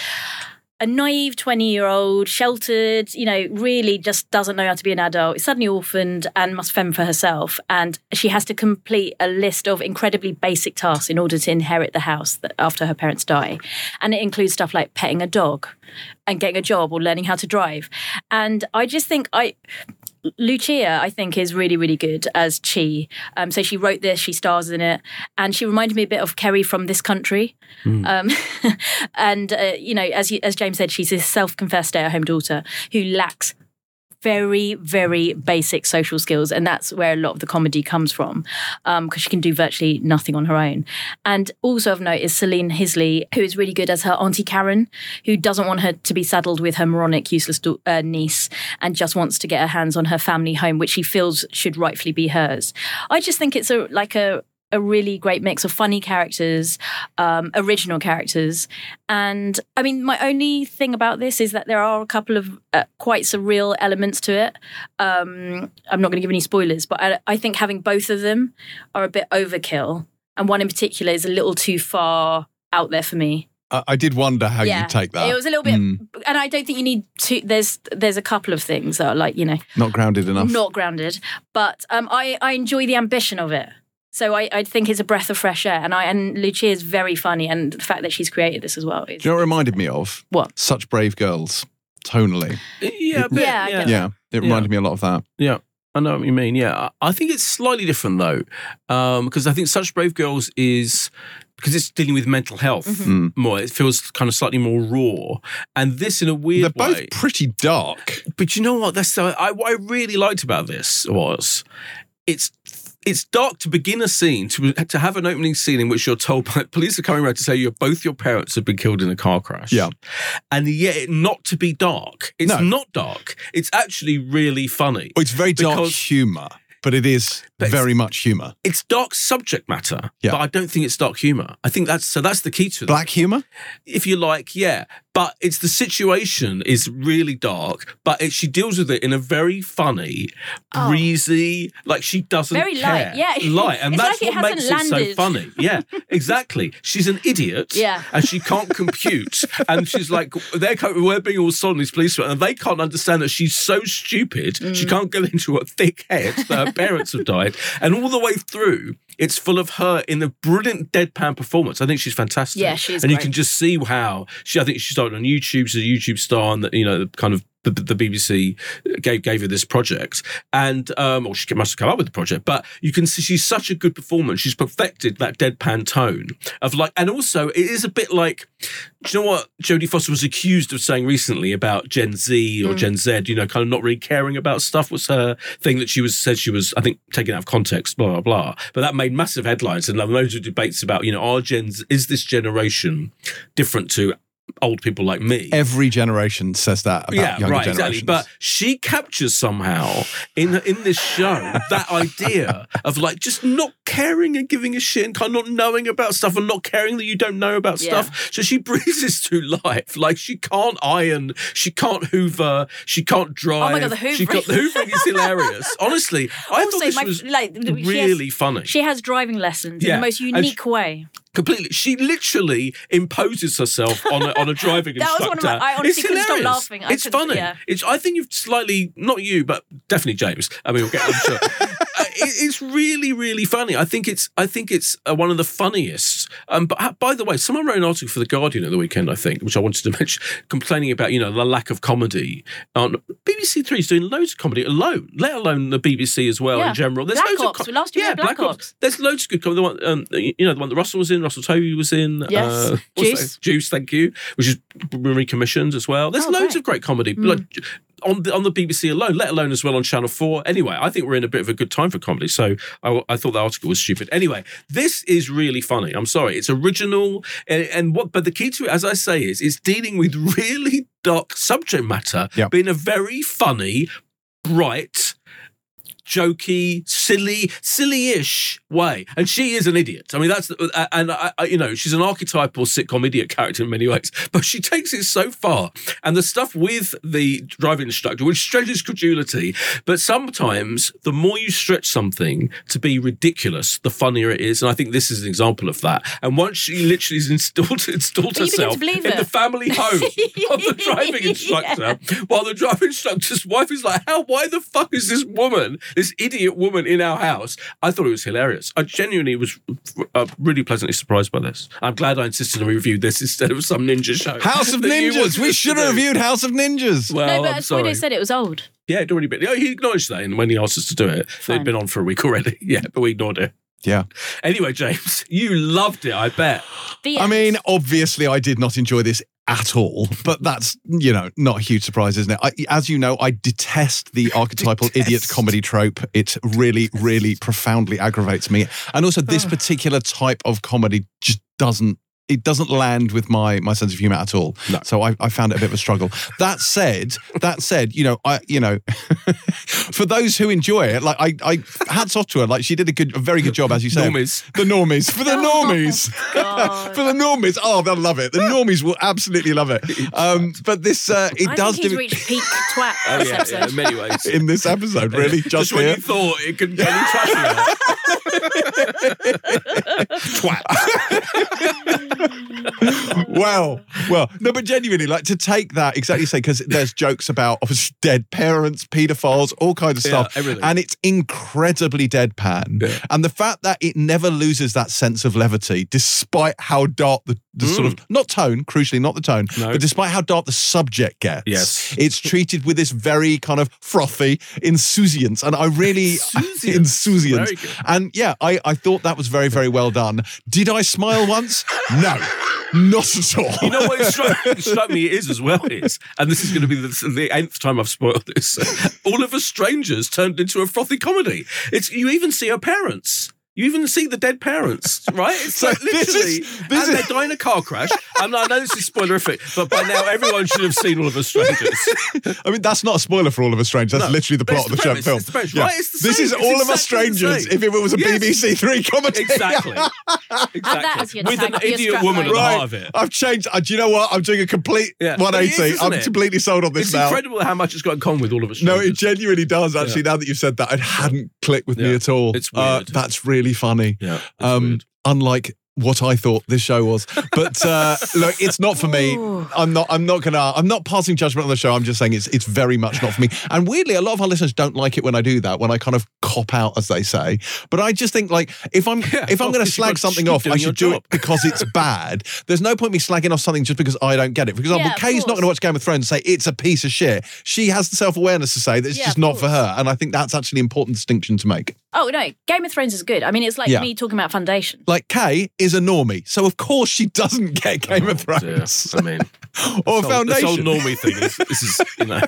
a naive twenty-year-old, sheltered, you know, really just doesn't know how to be an adult, is suddenly orphaned and must fend for herself. And she has to complete a list of incredibly basic tasks in order to inherit the house that, after her parents die. And it includes stuff like petting a dog and getting a job or learning how to drive. And I just think I... Lucia, I think, is really, really good as Chi. Um, so she wrote this, she stars in it, and she reminded me a bit of Kerry from This Country. Um, and, uh, you know, as you, as James said, she's this self-confessed stay-at-home daughter who lacks very, very basic social skills. And that's where a lot of the comedy comes from, because um, she can do virtually nothing on her own. And also of note is Celine Hisley, who is really good as her Auntie Karen, who doesn't want her to be saddled with her moronic, useless do- uh, niece and just wants to get her hands on her family home, which she feels should rightfully be hers. I just think it's a like a a really great mix of funny characters, um, original characters. And I mean, my only thing about this is that there are a couple of uh, quite surreal elements to it. Um, I'm not going to give any spoilers, but I, I think having both of them are a bit overkill. And one in particular is a little too far out there for me. I, I did wonder how yeah, you'd take that. It was a little bit, Mm. and I don't think you need to. There's there's a couple of things that are like, you know, Not grounded enough. not grounded, but um, I I enjoy the ambition of it. So I, I think it's a breath of fresh air, and I and Lucia is very funny, and the fact that she's created this as well. Is, Do you know what it reminded me of? What? Such Brave Girls, tonally. Yeah, a bit, Yeah, I yeah, get Yeah, it reminded me a lot of that. yeah. I know what you mean. Yeah, I I think it's slightly different though, because I think Such Brave Girls is because it's dealing with mental health Mm. more. It feels kind of slightly more raw, and this in a weird They're both way. pretty dark. But you know what? That's the, I, what I really liked about this was it's it's dark to begin a scene, to to have an opening scene in which you're told by police are coming around to say you both your parents have been killed in a car crash. Yeah. And yet it not to be dark. It's No. not dark. It's actually really funny. Well, it's very dark Because- humour, but it is But it's- very much humour. It's dark subject matter, Yeah. but I don't think it's dark humor. I think that's so that's the key to it. Black humour? If you like, yeah. But it's the situation is really dark, but it, she deals with it in a very funny, Oh. breezy, like she doesn't Very care. light, yeah. Light. And It's that's like it what makes hasn't it so landed. funny. Yeah, exactly. She's an idiot. Yeah. And she can't compute. And she's like, they're co- we're being all solemn, these police, and they can't understand that she's so stupid, Mm. she can't get into a thick head that her parents have died. And all the way through, it's full of her in a brilliant deadpan performance. I think she's fantastic. Yeah, she's And you great. can just see how she. I think she started on YouTube. She's a YouTube star, and you know, the kind of the, the B B C gave gave her this project, and um, or she must have come up with the project. But you can see she's such a good performance. She's perfected that deadpan tone of like, and also it is a bit like. Do you know what Jodie Foster was accused of saying recently about Gen Z or Mm. Gen Z? You know, kind of not really caring about stuff was her thing that she was said she was, I think, taken out of context. Blah blah blah. But that made massive headlines and loads of debates about, you know, are Gens is this generation different to old people like me? Every generation says that about Yeah, younger right, generations. exactly. But she captures somehow in in this show that idea of like just not caring and giving a shit and kind of not knowing about stuff and not caring that you don't know about Yeah. stuff. So she breezes through life like she can't iron, she can't hoover, she can't drive. Oh my God, the She got, the hoovering. hoovering is hilarious. Honestly, I Also, thought this my- was like, she has- really funny. She has driving lessons Yeah. in the most And unique she- way. Completely. She literally imposes herself on a, on a driving That was instructor. one of my- I honestly it's couldn't stop hilarious. laughing. I It's couldn't- funny. yeah. It's. I think you've slightly, not you, but definitely James. I mean, we'll get. I'm sure. Uh, it, it's really, really funny. I think it's. I think it's uh, one of the funniest. Um, but uh, by the way, someone wrote an article for the Guardian at the weekend, I think, which I wanted to mention, complaining about you know the lack of comedy. On B B C Three is doing loads of comedy alone, let alone the B B C as well Yeah. in general. There's Black loads Ops. of co- Last year we yeah, had Black Ops. There's loads of good comedy. The one, um, you know, the one that Russell was in, Russell Tovey was in. Yes. Uh, what's Juice. that? Juice, thank you, which is recommissioned as well. There's Oh, loads great. of great comedy, Mm. like on the on the B B C alone, let alone as well on Channel Four. Anyway, I think we're in a bit of a good time for comedy. So I, I thought the article was stupid. Anyway, this is really funny. I'm sorry, it's original, and, and what? But the key to it, as I say, is it's dealing with really dark subject matter, Yeah. but in a very funny, bright, jokey, silly, silly-ish way. And she is an idiot. I mean, that's, uh, and I, I, you know, she's an archetypal sitcom idiot character in many ways, but she takes it so far. And the stuff with the driving instructor, which stretches credulity, but sometimes the more you stretch something to be ridiculous, the funnier it is. And I think this is an example of that. And once she literally has installed, installed But you begin to herself believe in it. the family home of the driving instructor, while the driving instructor's wife is like, "How? Why the fuck is this woman, this idiot woman, in our house?" I thought it was hilarious. I genuinely was uh, really pleasantly surprised by this. I'm glad I insisted on review this instead of some ninja show. House of that you Ninjas. wanted We us should to have do. reviewed House of Ninjas. Well, no, but I'm as sorry. Guido said, it was old. Yeah, it'd already been. Yeah, he acknowledged that when he asked us to do it. Fine. They'd been on for a week already. Yeah, but we ignored it. Yeah. Anyway, James, you loved it, I bet. The I end. mean, obviously, I did not enjoy this at all, but that's, you know, not a huge surprise, isn't it? I, as you know, I detest the archetypal Detest. idiot comedy trope. It really, really profoundly aggravates me. And also, this particular type of comedy just doesn't it doesn't land with my my sense of humor at all. No. So I, I found it a bit of a struggle. That said, that said, you know, I you know, for those who enjoy it, like I, I hats off to her. Like she did a good, a very good job, as you say. Normies. The normies for the normies God. for the normies. Oh, they'll love it. The normies will absolutely love it. Um, but this uh, it I does think he's do reached peak twat Oh, this yeah, episode. yeah, in many ways. in this episode. Really, just, Just when here. you thought it could get any trashier. Twat. Well, well, no, but genuinely, like to take that exactly say because there's jokes about obviously dead parents, paedophiles, all kinds of Yeah, stuff, everything. and it's incredibly deadpan. Yeah. And the fact that it never loses that sense of levity, despite how dark the, the sort of not tone, crucially not the tone, No. but despite how dark the subject gets, Yes. it's treated with this very kind of frothy insouciance, and I really Insouciance. insouciance. Very good. And yeah, I I thought that was very very well done. Did I smile once? No. Not at all. You know what it struck, it struck me is as well is, and this is going to be the, the eighth time I've spoiled this. All of Us Strangers turned into a frothy comedy. It's you even see her parents. You even see the dead parents, right? It's So like this literally, is- this and is- they die in a car crash. And I know this is spoilerific, but by now everyone should have seen All of Us Strangers. I mean, that's not a spoiler for All of Us Strangers. That's No, literally the but plot it's of the, the show premise, film. it's the premise, right? It's the this same. is It's All of Us exactly the Strangers same. if it was a Yes. B B C Three comedy. Exactly. that Exactly. as your With tag an for your idiot strapline. woman at the Right. heart of it. I've changed. Uh, do you know what? I'm doing a complete Yeah. But one it is, eighty. isn't I'm it? completely sold on this It's now. incredible how much it's got in common with All of Us No, Strangers. it genuinely does. Actually, Yeah. now that you've said that, it hadn't clicked with me Yeah. at all. It's Uh, weird. that's really funny. Yeah, it's Um, weird. unlike what I thought this show was, but uh, look, it's not for me. I'm not. I'm not gonna. I'm not passing judgment on the show. I'm just saying it's. It's very much not for me. And weirdly, a lot of our listeners don't like it when I do that. When I kind of cop out, as they say. But I just think like if I'm Yeah, if I'm well, going to you've slag got to something keep off, I doing your should do job. it because it's bad. There's no point me slagging off something just because I don't get it. For example, Yeah, of Kay's not course. going to watch Game of Thrones and say it's a piece of shit. She has the self awareness to say that it's Yeah, just of not for course. her. And I think that's actually an important distinction to make. Oh no, Game of Thrones is good. I mean, it's like Yeah. me talking about Foundation. Like Kay is a normie, so of course she doesn't get Game of Oh, dear. Thrones. I mean, or this whole- Foundation. This whole normie thing is, this is, you know.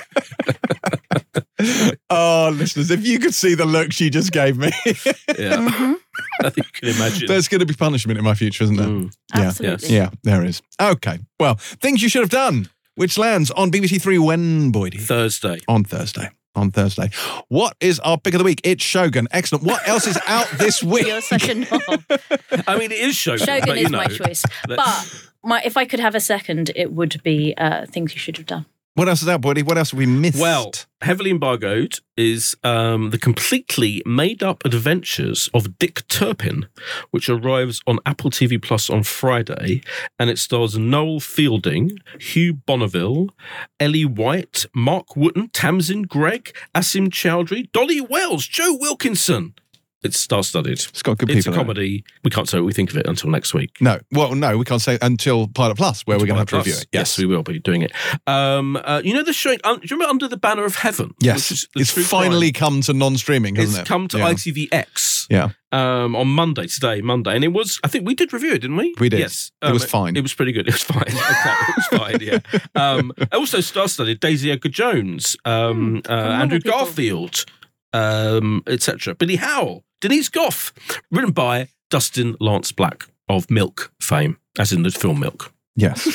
Oh, listeners, if you could see the look she just gave me, Yeah. I think you can imagine. there's going to be punishment in my future, isn't there? Mm. Yeah. Absolutely. Yeah, there is. Okay. Well, things you should have done, which lands on B B C Three when, Boydie? Thursday. On Thursday. On Thursday. What is our pick of the week? It's Shogun. Excellent. What else is out this week? You're such a knob. I mean, it is Shogun. Shogun but, you is know, my choice. that- But my, if I could have a second, it would be uh, things you should have done. What else is out, Boydie? What else have we missed? Well, heavily embargoed is um, the completely made-up adventures of Dick Turpin, which arrives on Apple T V Plus on Friday, and it stars Noel Fielding, Hugh Bonneville, Ellie White, Mark Wootton, Tamsin Gregg, Asim Chowdhury, Dolly Wells, Joe Wilkinson. It's star-studded. It's got good It's a people in it. comedy. We can't say what we think of it until next week. No. Well, no, we can't say until Pilot Plus, where we're going to have to Plus. review it. Yes, we will be doing it. Um, uh, you know the show, un- do you remember Under the Banner of Heaven? Yes. Which is the It's true finally crime? come to non-streaming, hasn't It's it? come to yeah. I T V X. Yeah. Um, on Monday, today, Monday. And it was, I think we did review it, didn't we? We did. Yes. It was fine. It, was pretty good. It was fine. Okay, it was fine, yeah. Um, also star-studded Daisy Edgar-Jones, um, uh, Andrew people. Garfield, um, et cetera. Billy Howell, Denise Goff. Written by Dustin Lance Black of Milk fame, as in the film Milk. Yes.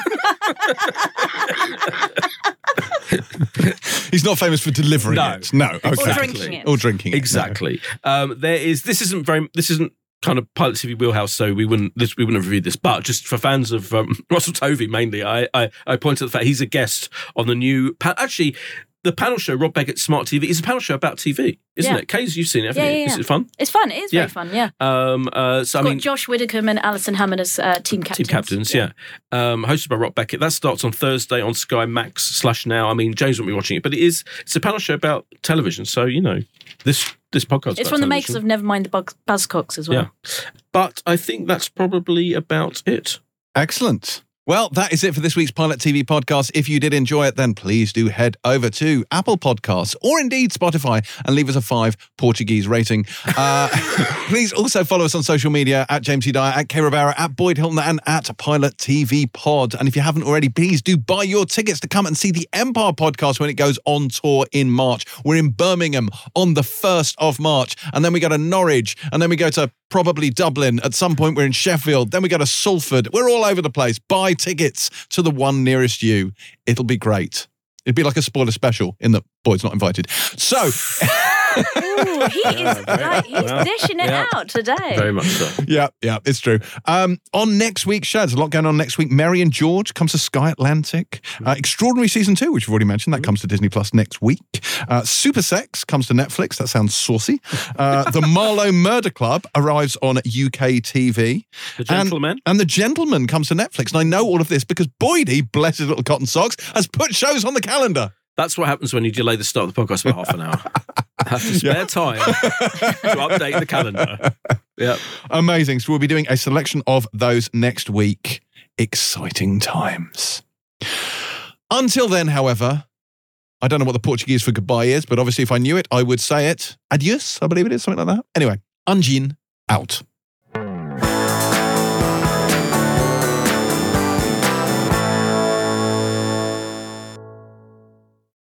He's not famous for delivering No. it. No. Okay. Or drinking it. Or drinking it. Exactly. Um, there is. This isn't very. This isn't kind of Pilot T V wheelhouse, so we wouldn't. This we wouldn't have reviewed this. But just for fans of um, Russell Tovey, mainly, I, I I point to the fact he's a guest on the new. Pa- actually, the panel show Rob Beckett's Smart T V is a panel show about T V, isn't Yeah. it? Kays, you've seen it, haven't Yeah, you? yeah, Is yeah. it fun? It's fun. It is Yeah. very fun, yeah. Um, uh, so I Got mean, Josh Widdicombe and Alison Hammond as uh, team captains. team captains, yeah. Um, hosted by Rob Beckett. That starts on Thursday on Sky Max slash Now. I mean, James won't be watching it, but it is. It's a panel show about television, so you know this this podcast. It's from the makers of Nevermind the Buzz- Buzzcocks as well. Yeah. But I think that's probably about it. Excellent. Well, that is it for this week's Pilot T V podcast. If you did enjoy it, then please do head over to Apple Podcasts or indeed Spotify and leave us a five Portuguese rating. Uh, please also follow us on social media at James C. Dyer, at K. Rivera, at Boyd Hilton, and at Pilot T V Pod. And if you haven't already, please do buy your tickets to come and see the Empire podcast when it goes on tour in March. We're in Birmingham on the first of March, and then we go to Norwich, and then we go to probably Dublin. At some point, we're in Sheffield. Then we go to Salford. We're all over the place. Buy tickets to the one nearest you. It'll be great. It'd be like a spoiler special in that Boyd's not invited. So... Ooh, he is like, he's well, dishing it yeah. out today. Very much so. Yeah, yeah, it's true. Um, on next week's show, there's a lot going on next week. Mary and George comes to Sky Atlantic. Uh, Extraordinary Season two, which we've already mentioned, that comes to Disney Plus next week. Uh, Super Sex comes to Netflix. That sounds saucy. Uh, the Marlowe Murder Club arrives on U K T V. The Gentleman. And, and The Gentleman comes to Netflix. And I know all of this because Boydie, bless his little cotton socks, has put shows on the calendar. That's what happens when you delay the start of the podcast by half an hour. I have to spare Yeah. time to update the calendar. Yeah. Amazing. So we'll be doing a selection of those next week. Exciting times. Until then, however, I don't know what the Portuguese for goodbye is, but obviously if I knew it, I would say it. Adios, I believe it is, something like that. Anyway, Anjin out.